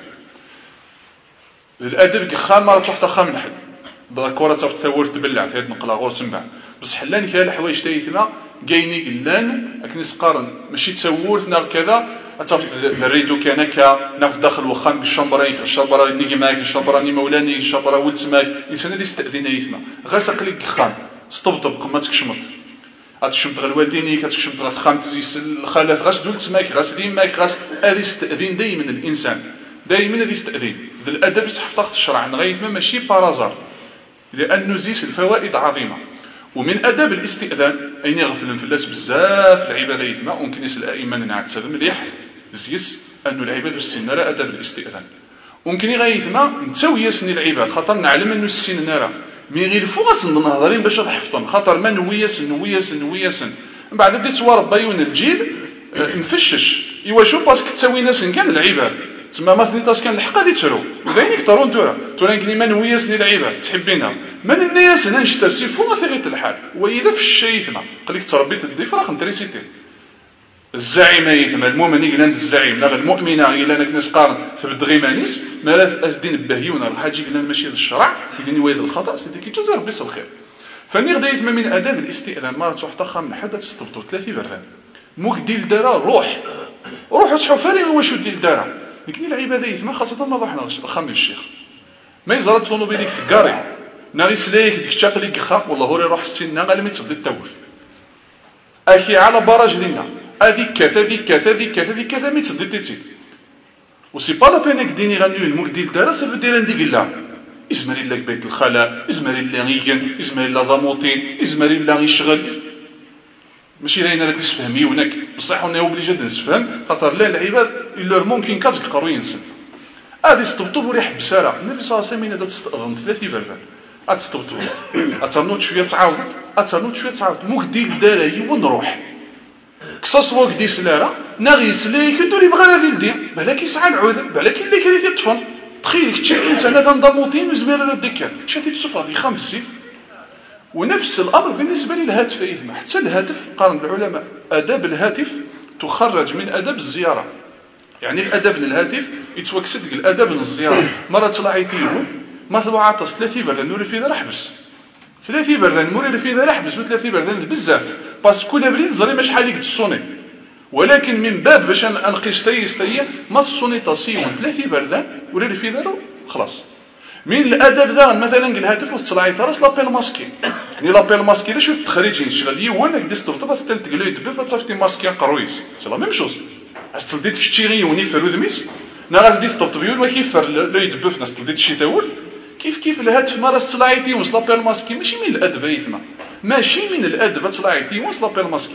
S1: ذي الأدب خام مرة تحت خام حد كرة تثور تبلع في هاد نقلا غور سمع بس حلان كذا الحوايج تايثما جايني قلان لكن سقارن ماشي تسورت ناغ كذا اتعرف الريدو كان كا ناس داخل وخان بالشمبرين الشمبره نيجي معاك الشمبره ني مولاني الشمبره ولت معاك انسان اللي استاذن يثما غاسق لك خان استبطب ما تكشمط هتشمط غير والديني كتكشمط غير خام تزيس الخالات غاس دولت معاك غاس ديم معاك غاس هذه استاذن دائما الانسان دائما اللي يستاذن ذا الادب صح تحت الشرع غايثما ماشي بارازار لأنه زيس الفوائد عظيمة. ومن أداب الاستئذان أين يغفلن في الناس بزاف العبادة يثما وممكن يسأل الأئمة نعت سلم مليح زيس أنه العباد السن لا أداب الاستئذان ممكن يغيثما نتسوي سن العباد خاطر نعلم أنه السن نرى من غير فوق النهضرين باش حفظن خاطر ما نويسن من بعد بديت صور بايون الجيل مفشش ايوا شو باسكو تسوي ناس كان العباد تما مثلا تاس كان الحق غادي تشرو وذاين يقدرون تورا كني من وياسني العباد تحبينها من الناس انا نشتسي فوق ثغيت الحال واذا في الشيء ثما قالك تربيت الضيف راه انتريسيتي الزعيم يثما المؤمن يقول عند الزعيم لا المؤمنه الا انك ناس قارن ثبت غيمانيس ما ازدين بهيون راه حاجه قلنا ماشي الشرع يديني ويد الخطا سيدي كيجزا ربي الخير فني غدا يثما من اداب الاستئذان ما تحتخم من حد تستفطر 3 برهان موك ديل دارا روح تشوف لي واش ديل دارا لكن العباده يثما خاصه ما روحناش خام الشيخ ما يزرد طوموبيليك في كاري ناري سليك ديك تشاقلي خا والله هو يروح السنه غير ما تصدي التول اكي على براج لينا هذيك كذا ما تصدي تيتي وسي با لا بينك ديني غنيو الموك ديال دارا سافو دير نديك لا اسمري لك بيت الخلاء اسمري لا غيان اسمري لا ضموطين اسمري لا يشغل ماشي راينا لا تفهمي وناك بصح انا اوبليجي نفهم خاطر لا العباد الا ممكن كازك قروين سن هذه استفطب ولا يحبس راه النبي صلى الله عليه وسلم تستأذن 3 بربان اتستفطب اتنوض شويه تعاود موك ديك داراي ونروح قصص وقت دي سلاره ناغي سليك دوري بغا لا دير بالك يسعى العود بالك اللي كريتي تطفن تخيل كتشي انسان هذا نضموطين وزمير لا ديك شاتي تصفى في 5 ونفس الامر بالنسبه للهاتف ايثما حتى الهاتف قارن العلماء اداب الهاتف تخرج من اداب الزياره يعني الادب للهاتف يتوكسد الادب للزياره مره طلعيتيه مثلا عطس 3 بران نوري في ذا حبس 3 بران نوري في ذا حبس و3 بران بزاف باسكو لا بريد زري ما شحال يتصوني ولكن من باب باش نقيس تايستيه ما تصوني تصيون 3 بران وري في ذا خلاص من الادب ذا مثلا الهاتف وتصلعي راس لابيل ماسكي يعني لابيل ماسكي شو تخرجي شغل يوانك ديسترطب تلتقلو يدبي فتصيفطي ماسكي قرويس سي لا ميم شوز استلديت كشتيغي وني فرودميس نغاد ديسترطبيول وكيفر لو يدبي في ناس تلديت شي تاول كيف الهاتف ما راس صلايتي وصل لابيل ماسكي ماشي من الادب يثما ماشي من الادب صلايتي وصل لابيل ماسكي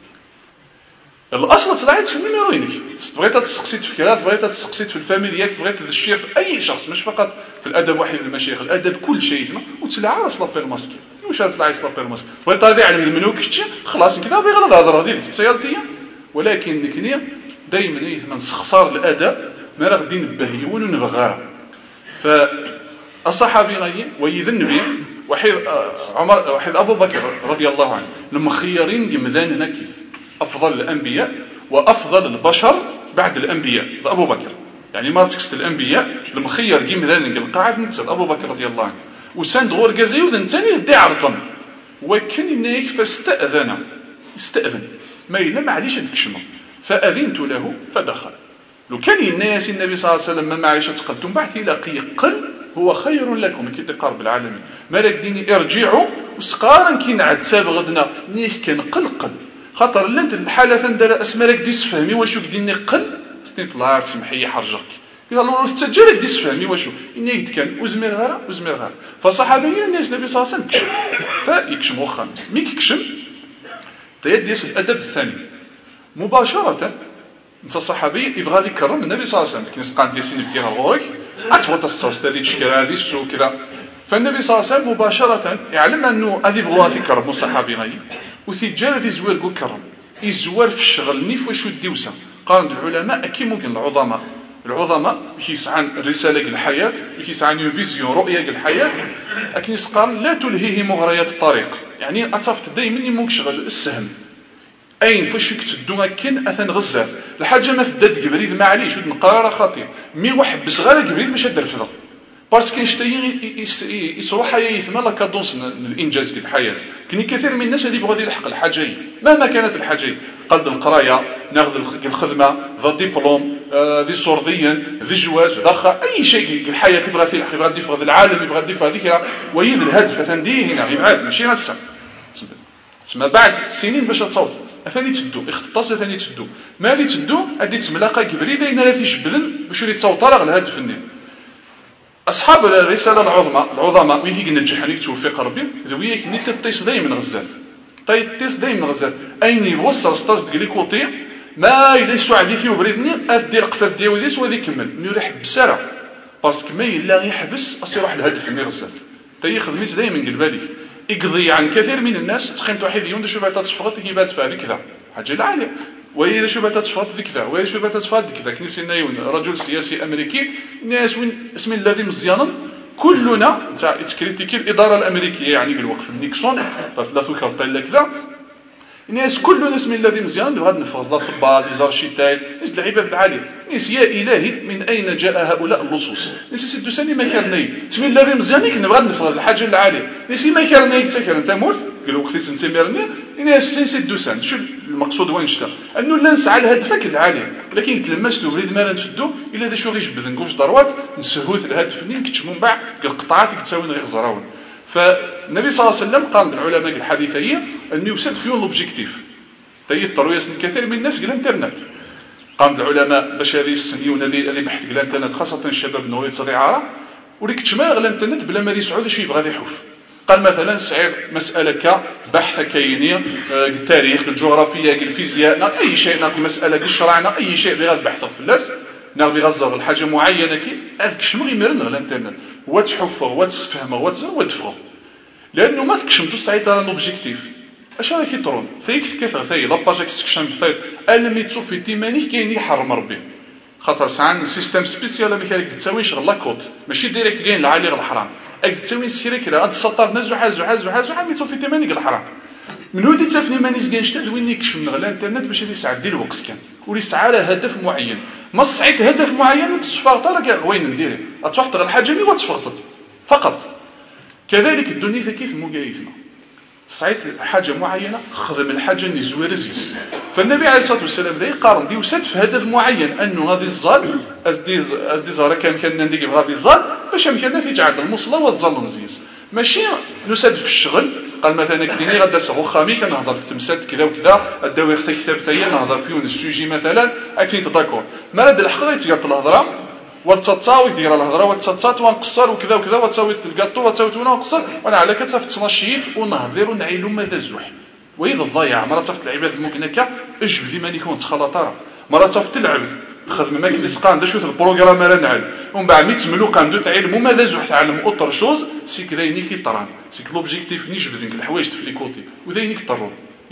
S1: الاصل طلعت سنيميروينك بغيت تسقسيت في كذا بغيت تسقسيت في الفاميليات بغيت الشيخ اي شخص مش فقط في الادب واحد من المشايخ الادب كل شيء ثم وتلعى راس لابيل ماسكي واش طلعت لابيل ماسكي بغيت تضيع على المنوك خلاص كذا بغير الهضره ديالك سيالتي ولكن كنيا دائما يثمن استخسار الاداء ما راه غادي نبهيون ونبغى فالصحابي غي ويذن به واحد ابو بكر رضي الله عنه لما خيارين جمدان هنا كيف افضل الانبياء وافضل البشر بعد الانبياء ابو بكر يعني ما تكست الانبياء لما خير جمدان القاعد نكتب ابو بكر رضي الله عنه وساند غور كازيو ثاني دي عرضا وكان النايك فاستأذن ما إلا معليش تكشمه فأذنت له فدخل لو كان الناس النبي صلى الله عليه وسلم ما معليش تقلتم بعث إلى قل هو خير لكم كي تقارب العالمين ما لك ديني ارجعوا وسقارا كي نعد ساب غدنا نيك كان قل خاطر لنت الحالة دار أسمالك ديس فهمي وشو ديني قل استطلاع سمحية حرجك إذا الله تسجلك ديس فهمي وشو إني كان وزمير غير فصحابيين الناس النبي صلى الله عليه وسلم كشم فيكشم وخامس ميك يكشم تيديس الأدب الثاني مباشرة انت الصحابي يبغى يكرم النبي صلى الله عليه وسلم كنس قاعد ديسين فيها غورك اتبغى تصوص هذه تشكل هذه السو كذا فالنبي صلى الله عليه وسلم مباشرة يعلم انه هذه بغى يكرم الصحابي غير وتيجار ذي زوار قول كرم يزوار في الشغل نيف واش وديوسا قال العلماء كي ممكن العظماء كيسعى رسالة الحياة كيسعى فيزيون رؤية الحياة لكن يسقال لا تلهيه مغريات الطريق يعني اتصفت دائما يموك شغل السهم اين فاش كتدو كاين اثن غزال الحاجه ما تداد قبريد معليش ود نقرا خطير مي واحد بصغار قبريد باش دار فضل باسكو يشتي يصروح يثمى لا كادونس الانجاز في الحياه كاين كثير من الناس اللي يبغوا يلحق الحاجه مهما كانت الحاجه قد القرايه ناخذ الخدمه ذا ديبلوم ذي صرديا ذي الجواز ذا اي شيء في الحياه يبغى فيه يبغى يدير في العالم يبغى يدير في هذيك ويد الهدف ثنديه هنا يبعد ماشي نسى تسمى بعد سنين باش تصوت ثاني تدو اختصاص ثاني تدو ما اللي تدو ادي تملاقى كبري لين لا تيشبذن باش يري تصوت راه الهدف النين اصحاب الرساله العظماء ويجي نجح عليك توفيق ربي ذويك نيت تطيش دائما غزال تيطيش دائما غزال اين يوصل ستاج ديال كوطي ما الا سعدي فيه وبريدني ادير قفاف ديالو ديس وهذا يكمل ملي يروح بسرعه باسكو ما الا يحبس يروح الهدف النين غزال تيخدم دائما قلب بالك يقضي عن كثير من الناس تخيمت واحد يوم شو بات تصفط كيبات فهذيك كذا حاجه العاليه وإذا شو بات تصفط كذا وإذا شو بات تصفط كذا كنيسنا يون رجل سياسي امريكي ناس وين اسم الذي مزيانا كلنا تاع تكريتيكي الاداره الامريكيه يعني بالوقت نيكسون لا توكر كذا الناس كلنا اسم الذي مزيان بغا نفرض الاطباء لي زارشيتايت ناس العباد العاليه ناس يا الهي من اين جاء هؤلاء اللصوص ناس سيدو ساني ما كارني اسم الذي مزيان نبغى نفرض الحاجه العاليه ناس ما كارني تسكر انت مول قال وقت سنتمرني ناس سيدو سان شو المقصود وين شتا انه لا نسعى لهدفك العالي ولكن تلمستو بريد ما نسدو الا هذا شو غيجبد نقولش ضروات نسهوت الهدف منين كتشمو من بعد القطاعات كتساوي غير زراون فالنبي صلى الله عليه وسلم قال العلماء الحديثيين انه يوسد فيهم لوبجيكتيف تيطروا يسن كثير من الناس قال الانترنت قام العلماء باش هذه السنيون اللي بحث قال الانترنت خاصه الشباب نوري تصريعه وليك تشماغ الانترنت بلا ما يسعود شي يبغى يحوف قال مثلا سعير مساله كبحث كيني التاريخ الجغرافيا الفيزياء اي شيء ناقل مساله الشرع اي شيء بغا بحث في الناس ناقل بغزر الحاجه معينه كي هذاك شنو يمرن الانترنت وتحفه وتفهمه وتدفغه لانه ما تكشمتو ساعتها لوبجيكتيف اش راه كيطرون ثيك كثر ثي لاباج تكشم ثي المي تصوفي تيماني كاين يحرم ربي خاطر ساعه سيستم سبيسيال اللي كاين تساوي شغل لاكوت ماشي ديريكت كاين العالي غير الحرام اك تساوي سيري كذا غاد تسطر زحال مي تصوفي تيماني غير الحرام من هودي تفني مانيس كاين شتا وين يكشم من الانترنت باش يسعد الوقت كان وليسعى له هدف معين ما صعيت هدف معين وتصفغط راه وين ندير تحط غير الحاجه اللي وتصفغط فقط كذلك الدنيا كيف مقايثنا صعيت حاجه معينه خدم الحاجه اللي زويرزيس فالنبي عليه الصلاه والسلام لا يقارن بيوسد في هدف معين انه هذه الزاد ازدي زهره كان ندير غادي الزاد باش امكاننا في جعل المصلى والظل مزيس ماشي نسد في الشغل قال مثلا كديني غدا سغو خامي كنهضر في تمسات كذا وكذا الدواء خصك كتاب تايا نهضر فيه السوجي مثلا اكتي تداكور ما راد الحق غيتيقط الهضره وتصاوي دير الهضره وتصات ونقصر وكذا وكذا وتصاوي الكاطو وتصاوي ونقصر وانا على كتصافي تصنشيت ونهضر ونعيلو ماذا زوح ويد الضياع مرات صافت العباد ممكن هكا اجبد ديما يكون تخلطره مرات صافت تلعب خدم ماك مسقان دا شوف البروغرام راه نعل ومن بعد مي تملو قام تعلموا ماذا زوح تعلم اوتر شوز سي كدايني كيطران سي لوبجيكتيف نيجبد ديك الحوايج في لي كوتي ودايني كطرون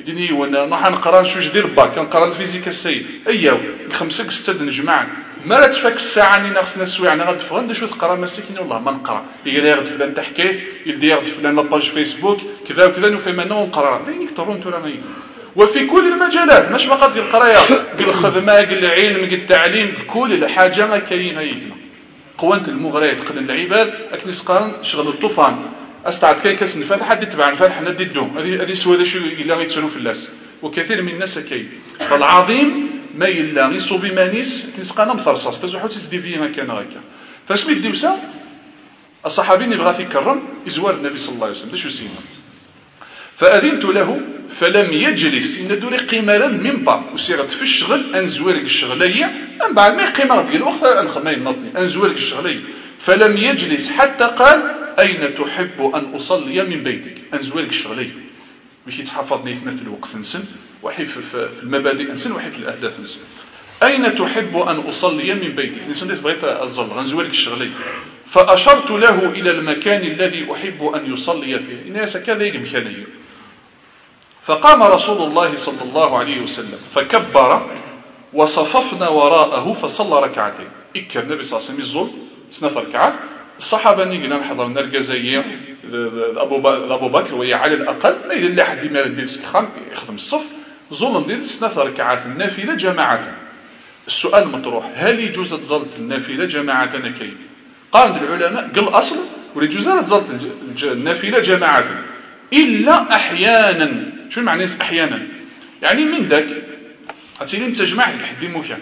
S1: يديني وانا راح نقرا شوج ديال باك كنقرا الفيزيكا السيد اياو 5 6 نجمع ما راه تفاك الساعه اللي خصنا السوايع انا غادفغ ندير شو تقرا مسكين والله ما نقرا يا غد فلان تحكيت يدي غد فلان لاباج فيسبوك كذا وكذا نوفي منا ونقرا ديني كثرون ترى ما وفي كل المجالات مش فقط ديال القرايه ديال الخدمه ديال العلم ديال التعليم كل الحاجه ما كاينه يتنا قوانت المغريات قلن العباد اكني سقان شغل الطوفان استعد كاين كاس الفاتحه دي تبع الفاتحه ندي الدوم هذه سوى شو الا غيتسالوا في اللاس وكثير من الناس كاين فالعظيم ما الا يصوبي مانيس كنسقانا مفرصص تزوحو تسدي فيه كان هكا فاسمي الدوسه الصحابي اللي بغى يكرم يزوار النبي صلى الله عليه وسلم شو سيما فاذنت له فلم يجلس ان دوري قيمه المنبر وسيرت في الشغل انزوارك الشغليه من بعد ما قيمه ديال الوقت انخما ينطني انزوارك الشغليه فلم يجلس حتى قال اين تحب ان اصلي من بيتك انزوارك الشغليه باش يتحفظني في الوقت نسن وحي في المبادئ نسن وحي في الاهداف نسن اين تحب ان اصلي من بيتك نسن بغيت الظل غنزوارك الشغليه فاشرت له الى المكان الذي احب ان يصلي فيه الناس كذا يمكنني فقام رسول الله صلى الله عليه وسلم فكبر وصففنا وراءه فصلى ركعتين إكر النبي صلى الله عليه وسلم الظل سنة ركعات الصحابة نيجينا نحضر نرجزية أبو بكر وهي على الأقل ما يدل لي حد يمال ديال سكخان يخدم الصف ظلم ديال سنة ركعات النافلة جماعة السؤال مطروح هل يجوز تظل النافلة جماعة كيف قال العلماء قال أصل ويجوز تظل النافلة جماعة إلا أحيانا شو المعنى أحيانا يعني من ذاك هتسيلي انت جماعة حدي مكان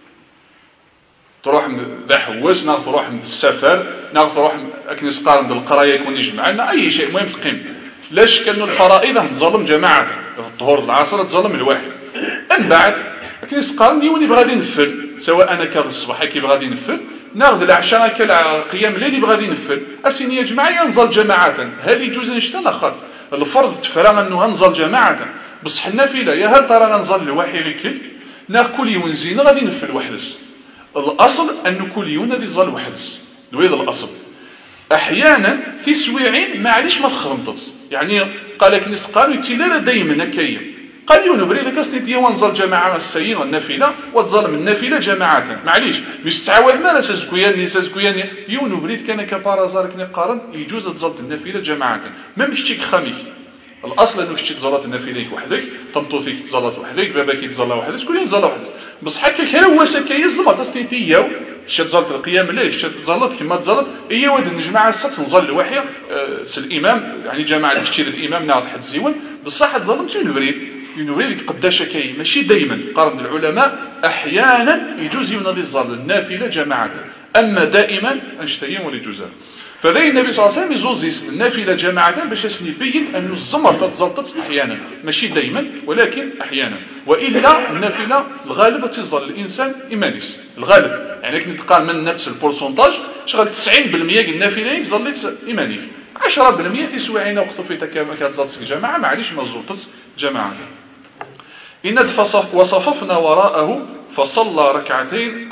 S1: تروح ذا حواس ناخذ تروح من السفر ناخذ تروح اكنس قارن القرايه يكون يجمع لنا اي شيء مهم تقيم لا شك انه الفرائض تظلم جماعه الظهور العصر تظلم الواحد من بعد اكنس قارن يوني بغادي ينفل سواء انا كذا الصباح كي بغادي ينفل ناخذ العشاء كالقيام الليل بغادي ينفل اسينيه جماعيه نظل جماعه هل يجوز نشتغل اخر الفرض تفرغ انه نظل جماعه بصح النافله يا هل ترى غنظل لوحي غير ناخذ كل يوم زينه غادي نفل وحدس الاصل ان كل يوم غادي يظل وحدس هذا الاصل احيانا في سويعين معليش ما تخرمطش يعني قال لك نس قالوا يتيلا دائما هكايا قال يونو بري داك استيتي ونظل جماعه السيين والنافله وتظل من النافله جماعه معليش باش تعاود ما سازكوياني يونو بريد كان كبارازار كني قارن يجوز تظل النافله جماعه ما مشتيك خميك الاصل انك تشتي تزلط النافله وحدك طنطوفيك تزلط وحدك باباك يتزلط وحدك كلين يتزلط وحدك بصح هكا كان هو سكاي الزلط استيتي شات تزلط القيام الليل شات تزلط كما تزلط هي واد الجماعه السات نظل لوحيه الامام يعني جماعه تشتي الامام ناض حد الزيون بصح تظلم ينوريك قداش كاين ماشي دائما قارن العلماء احيانا يجوز ينادي الظل النافله جماعه اما دائما انشتيين ولا جزاء فذي النبي صلى الله عليه وسلم يزوز النافله جماعه باش يبين ان الزمر تتزلط احيانا ماشي دائما ولكن احيانا والا النافله الغالب تظل الانسان ايمانيس الغالب يعني كي نتقال من نفس البورسونتاج شغل 90% ديال النافله ظلت ايمانيك 10% في سواعين وقت في كتزلط الجماعه معليش ما زلطت جماعه إن وصففنا وراءه فصلى ركعتين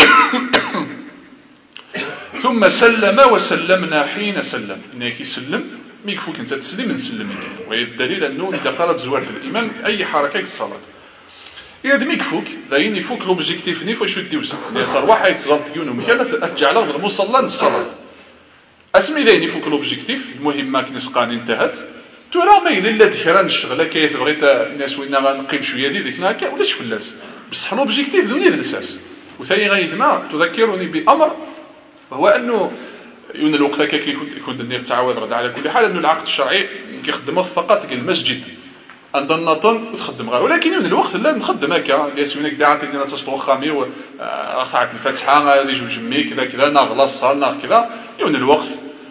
S1: ثم سلم وسلمنا حين سلم إنك يسلم ميكفوك أنت تسلم نسلمك وهي الدليل أنه إذا قرأت زوارة الإمام أي حركة الصلاة إذا ميكفوك ذاين يفوك لوبجيكتيف نيف واش يدي وسط يسار واحد يتزلط يونو مكان تجعل المصلى للصلاة اسمي ذاين يفوك لوبجيكتيف المهمة كنسقان انتهت ترى ما إلا ذكران الشغله كيف بغيت الناس وين غنقيم شويه ديك هكا ولاش فلاس بصح لوبجيكتيف دوني الاساس وثاني غيثما تذكرني بامر هو انه يون الوقت هكا كيكون النير تعاود غدا على كل حال انه العقد الشرعي كيخدمه فقط المسجد عند النطن وتخدم غير ولكن يون الوقت لا نخدم هكا ديال وينك داعا كدير تصبو خامي وقطعت الفاتحه غادي جوج مي كذا كذا ناغ لاصال ناغ كذا يون الوقت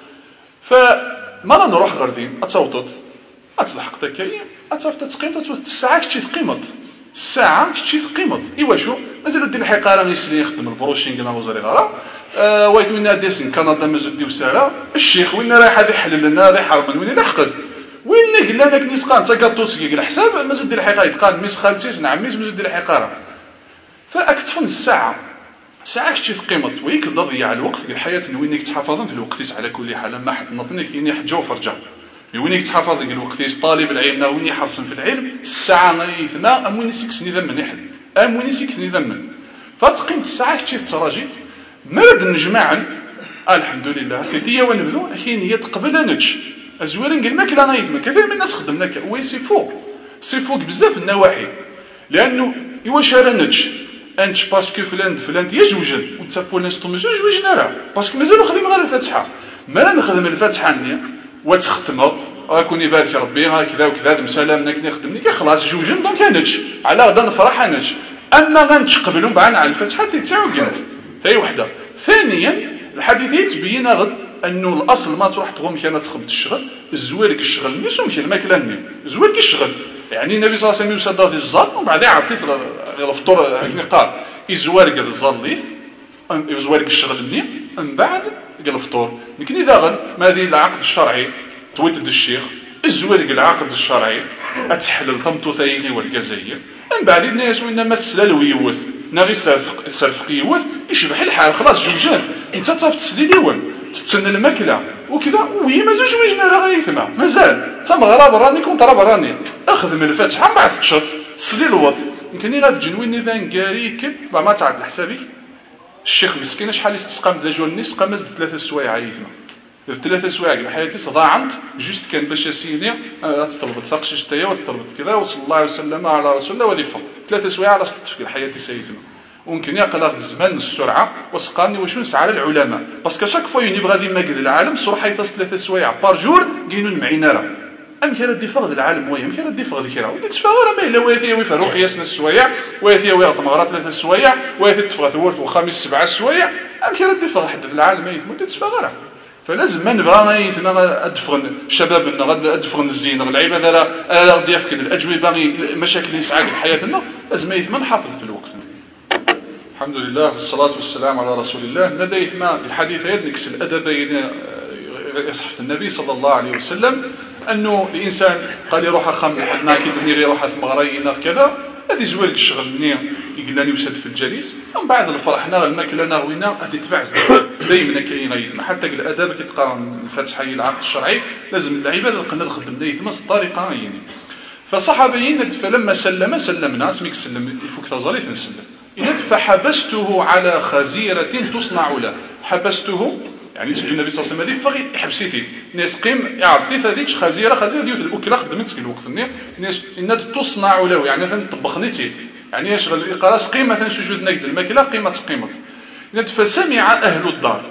S1: فما نروح غردين اتوطط أتلحق تكاين أتفت تقيمت الساعة كتشي تقيمت الساعة كتشي تقيمت إيوا شو مازال دير الحقارة يسلي يخدم البروشين كما وزاري غارة وايت وين ديسن كندا مازال ديو سارة الشيخ وين رايح هذا يحلل لنا هذا يحرم وين يحقد وين قال داك نيسقان تا كاطوتسكي الحساب مازال دير الحقارة يتقال ميس خالتيس نعم ميس مازال دير الحقارة فأكتفن الساعة كتشي تقيمت ويك تضيع الوقت الحياة وينك تحافظن في الوقت على كل حال ما حد نطني كاين يحجو فرجع وين يتحفظ ديك الوقت طالب العلم وين يحصن في العلم الساعه نيثما اموني سكسني ذمن يحد اموني سكسني ذمن فتقيم الساعه كثير تراجيت مرد نجمعا الحمد لله ثلاثيه ونبذو حين هي تقبل نتش ازويرين قال ماك لا نايثما كثير من الناس خدمنا وي سي فوق بزاف النواحي لانه واش راه نتش انت باسكو فلان يجوجن وتصفوا الناس طوم جوجنا راه باسكو مازالوا خديم غير الفاتحه ما نخدم الفاتحه ني وتختمها راكون يبارك ربي هكذا وكذا مسلم كني خدمني كي خلاص جوجن دونك هانتش على غدا نفرح هانتش اما غنتقبلوا بعنا على الفاتحه تاعو قالت هي وحده ثانيا الحديث تبين غد انه الاصل ما تروح تغوم كانت تخبط الشغل الزوارك الشغل مش ماشي الماكله ني زوارك الشغل يعني النبي صلى الله عليه وسلم يسدد هذه الزار ومن بعد يعطي غير الفطور هكذا قال يزوارك هذا الزار ليث يزوارك الشغل ني من بعد قال الفطور لكن اذا غد ما هذه العقد الشرعي تويتد الشيخ الزوارك العقد الشرعي اتحلل ثمتو ثايني والجزائر من بعد الناس وانما تسلل ويوث ناغي سرفق يوث يشبح الحال خلاص جوجان انت تصاف تسلي ليون تتسنى الماكله وكذا وهي مازال جوجنا راه غيثما مازال تم غراب راني كنت راه براني اخذ من الفاتحه من بعد تشط تسلي الوط يمكن غادي تجنويني ذان كاريك ما تعاد لحسابك الشيخ مسكين شحال يستسقى من جوج الناس قام مازال 3 سوايع عيثما 3 سوايع حياتي ضاعت جوست كان باش سيني تطلب الثقش شتايا وتطلب كذا وصلى الله وسلم على رسول الله وديفا 3 سوايع على في حياتي سيدنا وممكن يقلق بالزمان السرعه وسقاني واش نسعى على العلماء باسكو شاك فوا يبغى غادي يماكل العالم صراحه يتصل 3 سوايع بار جور كاينون معينا راه ام كان ديفاغ العالم وين كان ديفاغ ذكرى ودي تفاغ ما الا واثيه ويفرق قياسنا السوايع واثيه ويا ثمغرات 3 سوايع واثيه تفغى ثورث وخامس 7 سوايع ام كان ديفاغ حد العالم يثمر تتفاغ راه فلازم ما نبغى ادفغن شبابنا غدا ادفغن الزينه العباده راه غادي يفقد الاجوبه باغي مشاكل يسعى في حياتنا لازم يثمن نحافظ في الوقت الحمد لله والصلاه والسلام على رسول الله لدى يثمن الحديث يدركس الادبين يصحف النبي صلى الله عليه وسلم انه الانسان قال يروح خام حدنا كي دني غير روح ثمغرينا كذا هذه زوالك الشغل مني يقلاني يسد في الجليس من بعد الفرحنا الماكله ناوينا غادي تبع دائما كاين غيثما حتى الاداب كي تقرا الفاتحه العقد الشرعي لازم العباده قلنا نخدم دايما الطريقه يعني فصحابيين فلما سلمنا اسمك سلم يفك تزاليت نسلم فحبسته على خزيره تصنع له حبسته يعني سيدنا النبي صلى الله عليه وسلم فغي حبسيتي ناس قيم يعرفتي هذيك خزيره ديال الاكله خدمت في الوقت الناس ان تصنع له يعني طبخنيتي يعني اش القراص قيمه سجود نقد الماكله قيمه قيمه فسمع اهل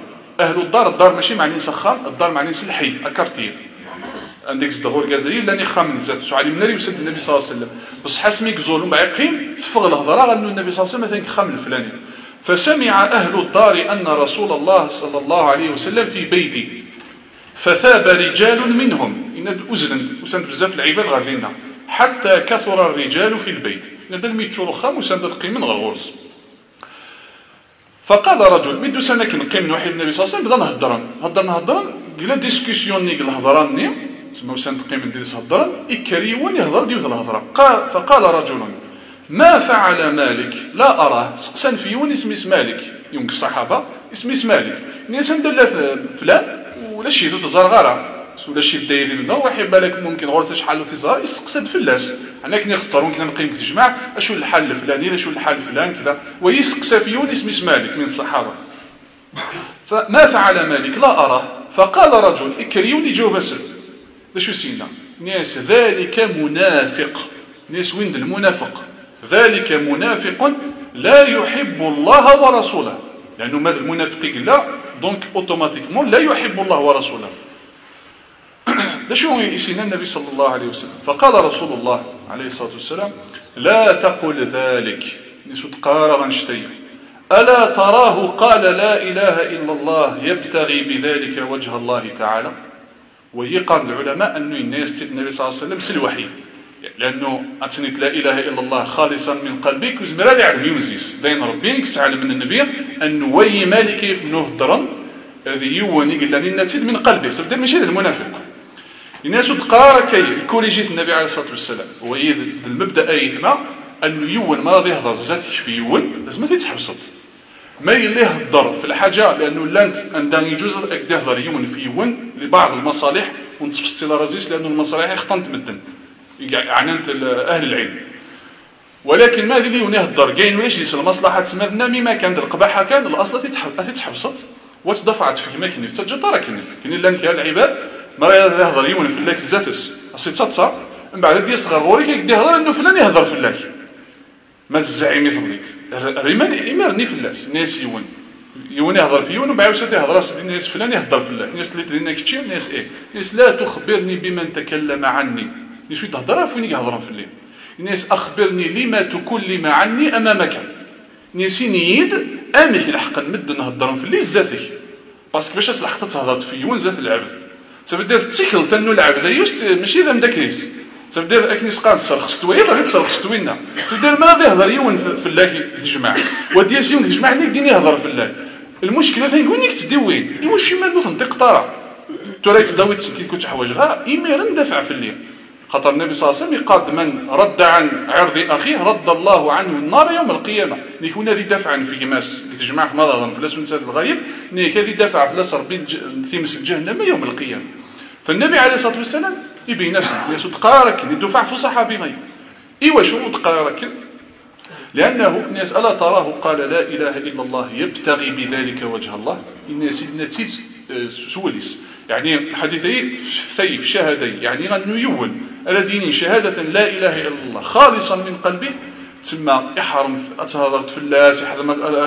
S1: الدار ماشي معني سخان الدار معني الحي الكارتير عندك الظهور الجزائر لاني خامن زاد شو علي من يوسد النبي صلى الله عليه وسلم بس حسميك زولهم باقيين تفغ الهضره قال النبي صلى الله عليه وسلم مثلا خامن الفلاني فسمع أهل الدار أن رسول الله صلى الله عليه وسلم في بيتي فثاب رجال منهم إن أزلن وسند بزاف العباد غادينا حتى كثر الرجال في البيت ندل ميتشور خام وسند القيمن غورس فقال رجل مدو سنة كنقيم نوحي النبي صلى الله عليه وسلم بدنا هضرا قال ديسكسيون نيق الهضران ني تسمى وسند القيمن ديس هضران إكريون يهضر ديوث الهضرة فقال رجل ما فعل مالك لا أراه سقسان في يون اسم مالك يونك الصحابة اسم مالك ناس ندل فلان ولا شي ذو تزرغرة ولا شي دايرين لنا واحد بالك ممكن غورس شحال تزار يسقسد فلاس انا كني نختارون كنا نقيم في الجماعة اشو الحل الفلاني اشو الحل فلان كذا ويسقسى في يون اسم مالك من الصحابة فما فعل مالك لا أراه فقال رجل اكريوني جاوب اسد شو سينا ناس ذلك منافق ناس وين المنافق ذلك منافق لا يحب الله ورسوله لأنه ماذا المنافق لا دونك اوتوماتيكمون لا يحب الله ورسوله ده شو يسينا النبي صلى الله عليه وسلم فقال رسول الله عليه الصلاة والسلام لا تقل ذلك نسو تقارا غنشتي ألا تراه قال لا إله إلا الله يبتغي بذلك وجه الله تعالى ويقال العلماء أنه الناس النبي صلى الله عليه وسلم سلوحي لأنه أتنيت لا إله إلا الله خالصا من قلبك وزمرا يعلم يوزيس دين ربينك سعال من النبي أنه وي مالك كيف منه الدرن هذه يواني قل لأني نتيد من قلبه سبدا ماشي هذا المنافق الناس تقارا كي الكوريجيت النبي عليه الصلاة والسلام وإذ المبدأ أيثما أنه يوان ما راضي يهضر زات في يوان لازم تتحبسط ما يليه الضر في الحاجة لأنه لانت عندما يجوز أكد يهضر يوان في يوان لبعض المصالح ونتفصل رزيس لأنه المصالح يخطنت مدن عنانت أهل العلم. ولكن ما اللي يهضر كاين واش يجلس المصلحه تسمى مما كان القباحه كان الاصل تتحبسط وتدفعت في ما كاين تجطر كاين الا كان العباد ما يهضر يون في الله زاتس اصي تصا من بعد يصغر غوري كيهضر انه فلان يهضر في الله ما الزعيم يثبت الريمان يمرني في الله الناس يون يهضر في يون ومن بعد يهضر الناس فلان يهضر في الله الناس اللي لنا كثير الناس الناس لا تخبرني بمن تكلم عني نشوي تهضر فين يهضرون في الله الناس أخبرني لما تكلم عني أمامك نسي نيد أمك الحق نمد نهضرون في اللي زاتك باسكو باش الحق تهضر في يون زات العبد تبدأ تيكل تنو العبد يوست ماشي ذا مداكريس تبدأ أكني سقان تصرخ وين غادي تصرخ وينا تبدأ ما غادي يهضر يون في الله يجمع ودياس يون يجمع ليك ديني يهضر في الله المشكلة فين يقول لك تدي وين واش ما تنطق طرا تراي تداوي كي كنت حوايج إيمير ندفع في الليل خاطر النبي صلى الله عليه وسلم قال من رد عن عرض أخيه رد الله عنه النار يوم القيامة يكون هذه دفعا في ماس تجمع في مضغن في لاس ونسات الغيب هذه دفع في لاس ربي ثيمس الجهنم يوم القيامة. فالنبي عليه الصلاة والسلام يبين ناس تقارك يدفع في صحابي غيب إيوا شو تقارك لأنه الناس ألا تراه قال لا إله إلا الله يبتغي بذلك وجه الله الناس سيدنا تيت سوليس يعني حديثي ثيف شهادي يعني أنه يول الذين شهادة لا إله إلا الله خالصا من قلبه تسمى يحرم أتهضرت في اللاس يحرم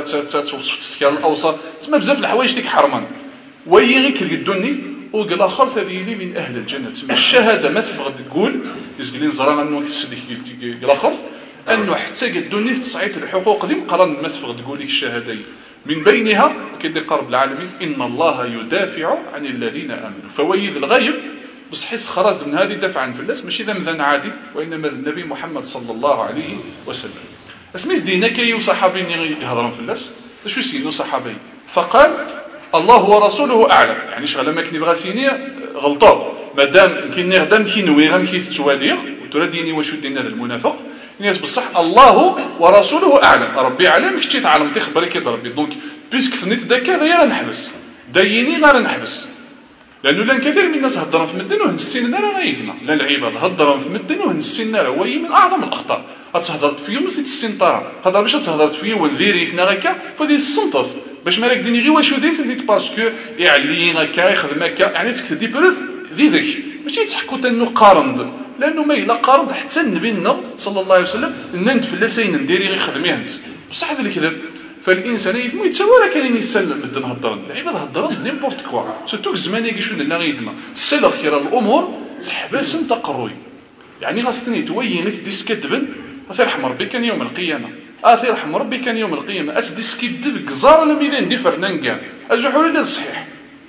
S1: أتسكال الأوسط تسمى بزاف الحوايج تيك حرمان ويغيك الدني وقال آخر هذه لي من أهل الجنة تسمى الشهادة ما تفقد تقول يزقلين زران أنه يسدك قال آخر أنه حتى الدنيا تصعيد الحقوق دي مقرن ما تفقد تقول لك الشهادين من بينها كده قرب العالمين إن الله يدافع عن الذين آمنوا فويد الغيب بس حس خرج من هذه دفعا في الناس ماشي ذا مثلا عادي وإنما النبي محمد صلى الله عليه وسلم اسميز دينا كي وصحابين يهضرون في الناس شو يسينوا صحابين فقال الله ورسوله أعلم يعني شغله ما كني بغا سيني غلطوا مادام كي نخدم كي نوي غير كي تتوالير وترديني واش دينا هذا المنافق الناس بصح الله ورسوله أعلم ربي علم كشتي تعلم تخبرك كي ربي دونك بيسك ثنيت داك هذا نحبس دايني غير نحبس لأنه لان كثير من الناس هضروا في مدن وهنسين نار غايتنا لا العباد هضروا في مدن وهنسين نار وهي من أعظم الأخطاء هتهضرت في يوم تتسين طارة هضر باش تهضرت في يوم ذيري في نغاكا فدي السنطف باش مالك ديني غير واش وديت ديت باسكو يعلي غاكا يخدم هكا يعني تكتب دي بروف ذيك ماشي تحكوا انه قارند لانه ما الا قارند حتى النبي صلى الله عليه وسلم نند في اللسين نديري غير خدمي هند بصح هذا الكذب فالانسان يتم يتسوى كاين يسلم مدن هضرن العباد هضرن نيمبورت كوا سورتو الزمان يجي شنو لا غيثما السلخ كيرا الامور تحبس تقروي يعني غاستني توين تديس كذبن غيرحم ربي كان يوم القيامه يرحم ربي كان يوم القيامه اتديس كذب كزار الميدان دي فرنانكا الجحور اللي صحيح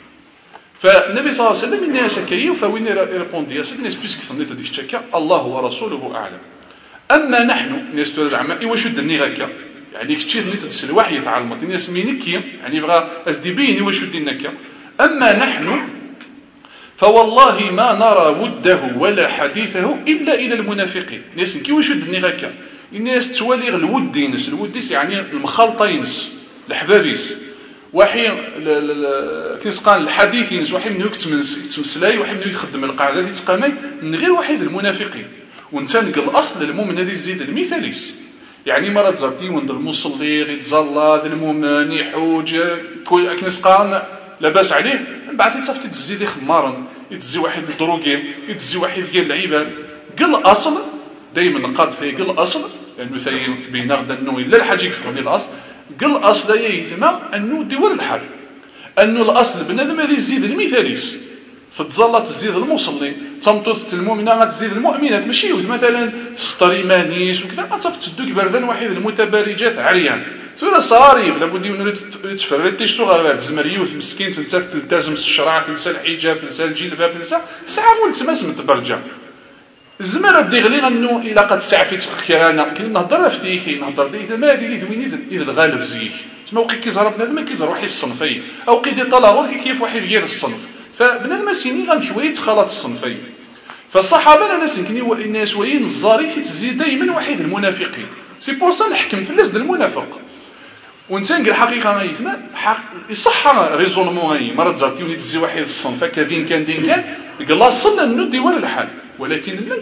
S1: فالنبي صلى الله عليه وسلم الناس كيو فوين ريبوندي الناس بيسك ثنيت هذيك الشكا الله ورسوله اعلم اما نحن الناس زعما واش دني غاكا يعني كتشي ثنيت تسل وحي تعلمت الناس مينيكي يعني بغا اسدي بيني واش دينك اما نحن فوالله ما نرى وده ولا حديثه الا الى المنافقين الناس كي واش دني غاكا الناس توالي الودينس الوديس يعني المخالطينس الحبابيس وحي كيسقان الحديثين وحي منو يتمسلاي وحي منو يخدم القاعده دي تقامي من غير واحد المنافقين وانت نلقى الاصل المؤمن هذه الزيد المثاليس يعني مرات زرتي وند المصلي يتزلى المؤمن يحوج كل كيسقان لاباس عليه من بعد تصافي تزيد خمارا يتزي واحد الدروغي يتزي واحد ديال العباد قل الاصل دائما نقاد فيه قل الاصل لانه ثاني بين غدا انه الا الحاج يكفرني الاصل قل الاصل يثما انه ديور الحال انه الاصل بنادم هذه يزيد المثاليس فتظل تزيد المصلي تمطث المؤمنه غتزيد المؤمنات ماشي مثلا تسطري مانيس وكذا غتفت تدوك بردان واحد المتبرجات عريان ثم صاريف لابد انه تفرتيش صغار الزمريوث مسكين تلتزم الشرع تنسى الحجاب تنسى الجلباب تنسى ساعه ولتماس متبرجه الزمانه ديغلي انه الا قد استعفيت كيرانا كي نهضر فتيكي نهضر ديك ما هذه وين الى الغالب زيك تما وقي كيزهر بنادم كيزهر واحد الصنفين او كيدي طلع كيف واحد غير الصنف فبنادم سيني غنشويه تخلط الصنفين فالصحابه الناس كني الناس وين الزاري تزيد دائما واحد المنافقين سي بور سا نحكم في الناس المنافق ونتنقل الحقيقه ما يسمى يصح ريزونمون مرات زرتي وني تزي واحد الصنف كذين كان دين كان قال الله صلنا ندي ولا الحال، ولكن لنت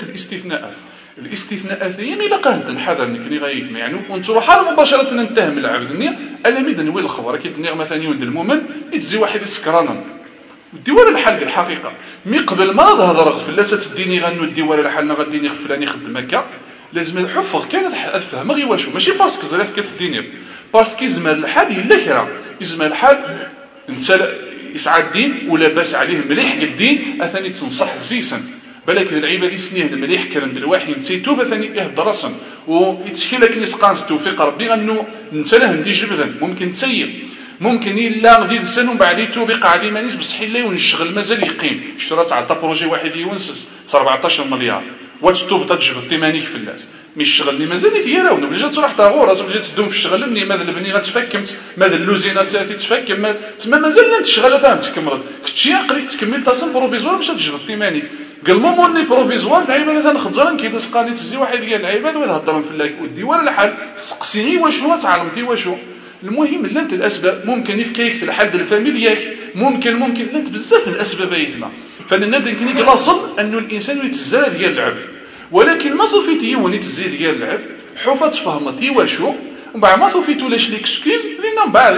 S1: الاستثناءات هي إلا قاهد نحذر نكني غايثنا يعني ونتروح على مباشرة نتهم العبد النية ألا ميد نوي الخبر كي النية مثلا يوند المؤمن يتزي واحد سكرانا ودي ولا الحال الحقيقة مي قبل ما نهضر غفلة تديني غنودي ولا الحال غديني غفلاني خدم هكا لازم الحفظ كانت الفهم غير واشو ماشي باسكو زرات كتديني باسكو يزمل الحال الا كرا يزمل الحال انت يسعى الدين ولا باس عليه مليح الدين اثاني تنصح زيسا بالك العباد يسنيه مليح كلام د الوحي نسيتو بثاني يهضر ويتشكي لك نسقانس توفيق ربي انه انت له ندي جبدا ممكن تسيب ممكن الا غادي لسان ومن بعد توبق عليه مانيس بصحي الله ونشغل مازال يقيم اشترات عطى بروجي واحد يونسس 14 مليار وتستوب تجبد ثمانيك في الناس مش شغلني مازال يثيراو بلي تروح تاغور راسك بلي تدوم في الشغل مني ماذا البني غتفكمت ماذا اللوزينه تفكم تما مازال انت الشغله فاهم تكملت كنتي عقلك تكمل تصل بروفيزوار باش تجبد ثمانيك قال موموني بروفيزوار العباد هذا نخزرن كي تسقاني تزي واحد ديال العباد ولا هضرن في الله ودي ولا الحال سقسيني واشنو تعلمتي واشو المهم لا انت الاسباب ممكن يفكيك في الحد الفاميلياك ممكن لا انت بزاف الاسباب يتما فلنا كني كلاصل انه الانسان يتزاد ديال العبد ولكن ما صوفيتي يوني تزيد ديال العبد حفظت فهمتي واشو ومن بعد ما صوفيتو لاش ليكسكيوز لينا من بعد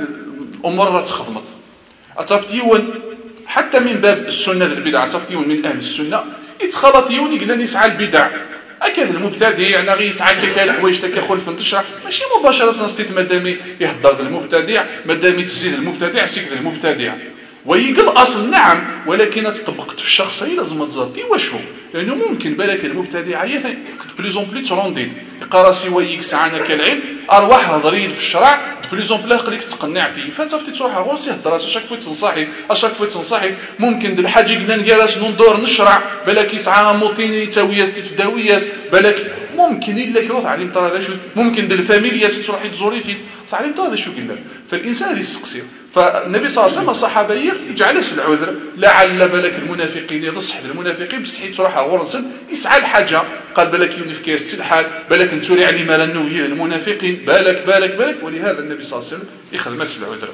S1: الامور تخدمت عرفتي يون حتى من باب السنه البدع عرفتي يون من اهل السنه يتخلط يوني قال يسعى البدع اكيد المبتدع يعني غير يسعى كيف الحوايج تكخل في تشرح ماشي مباشره نستيت مادامي يهضر المبتدع مادامي تزيد المبتدع سيكد المبتدع ويقول اصل نعم ولكن تطبقت في الشخصيه لازم تزرتي واشو لانه ممكن بالك المبتدع بليزون بلي ترونديت يقراسي ويك ساعه كالعلم ارواح هضرين في الشرع بليزون بلا خليك تقنعتي فانت تروح غوسي هضر اشاك فويت تنصحي ممكن د الحاجه قلنا نجلس ندور نشرع بالك يسعى موطيني تاوياس تداوياس بالك ممكن الا كروت علم ترى هذا شو ممكن د الفاميليا تروحي تزوريتي تعلمت هذا شو قلنا فالانسان هذا يستقصير فالنبي صلى الله عليه وسلم الصحابه يجعلش العذر لعل بالك المنافقين يصح المنافقين بصحيت تروح غورنسن يسعى الحاجه قال بالك يوني في كاس الحال بالك نتوري علي ما لنوي المنافقين بالك ولهذا النبي صلى الله عليه وسلم يخدم العذر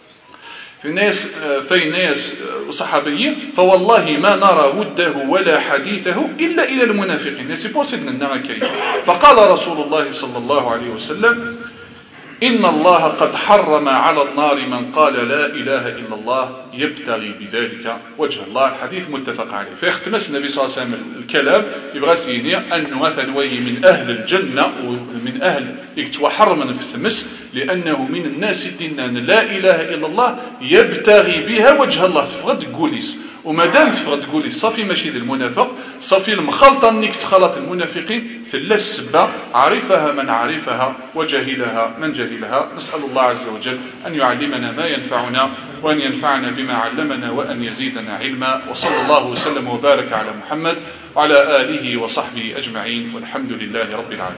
S1: في الناس صحابيين فوالله ما نرى وده ولا حديثه الا الى المنافقين سي بور سيدنا النبي فقال رسول الله صلى الله عليه وسلم إن الله قد حرم على النار من قال لا إله إلا الله يبتغي بذلك وجه الله الحديث متفق عليه فيختمس النبي صلى الله عليه وسلم الكلام يبغى سيني أنه مثلا من أهل الجنة ومن أهل يكتوى حرما في الثمس لأنه من الناس تنان لا إله إلا الله يبتغي بها وجه الله تفغد قوليس وما دام تفغد قولي صافي ماشي المنافق صافي المخلطه انك تخلط المنافقين ثلاث السبه عرفها من عرفها وجهلها من جهلها نسال الله عز وجل ان يعلمنا ما ينفعنا وان ينفعنا بما علمنا وان يزيدنا علما وصلى الله وسلم وبارك على محمد وعلى اله وصحبه اجمعين والحمد لله رب العالمين.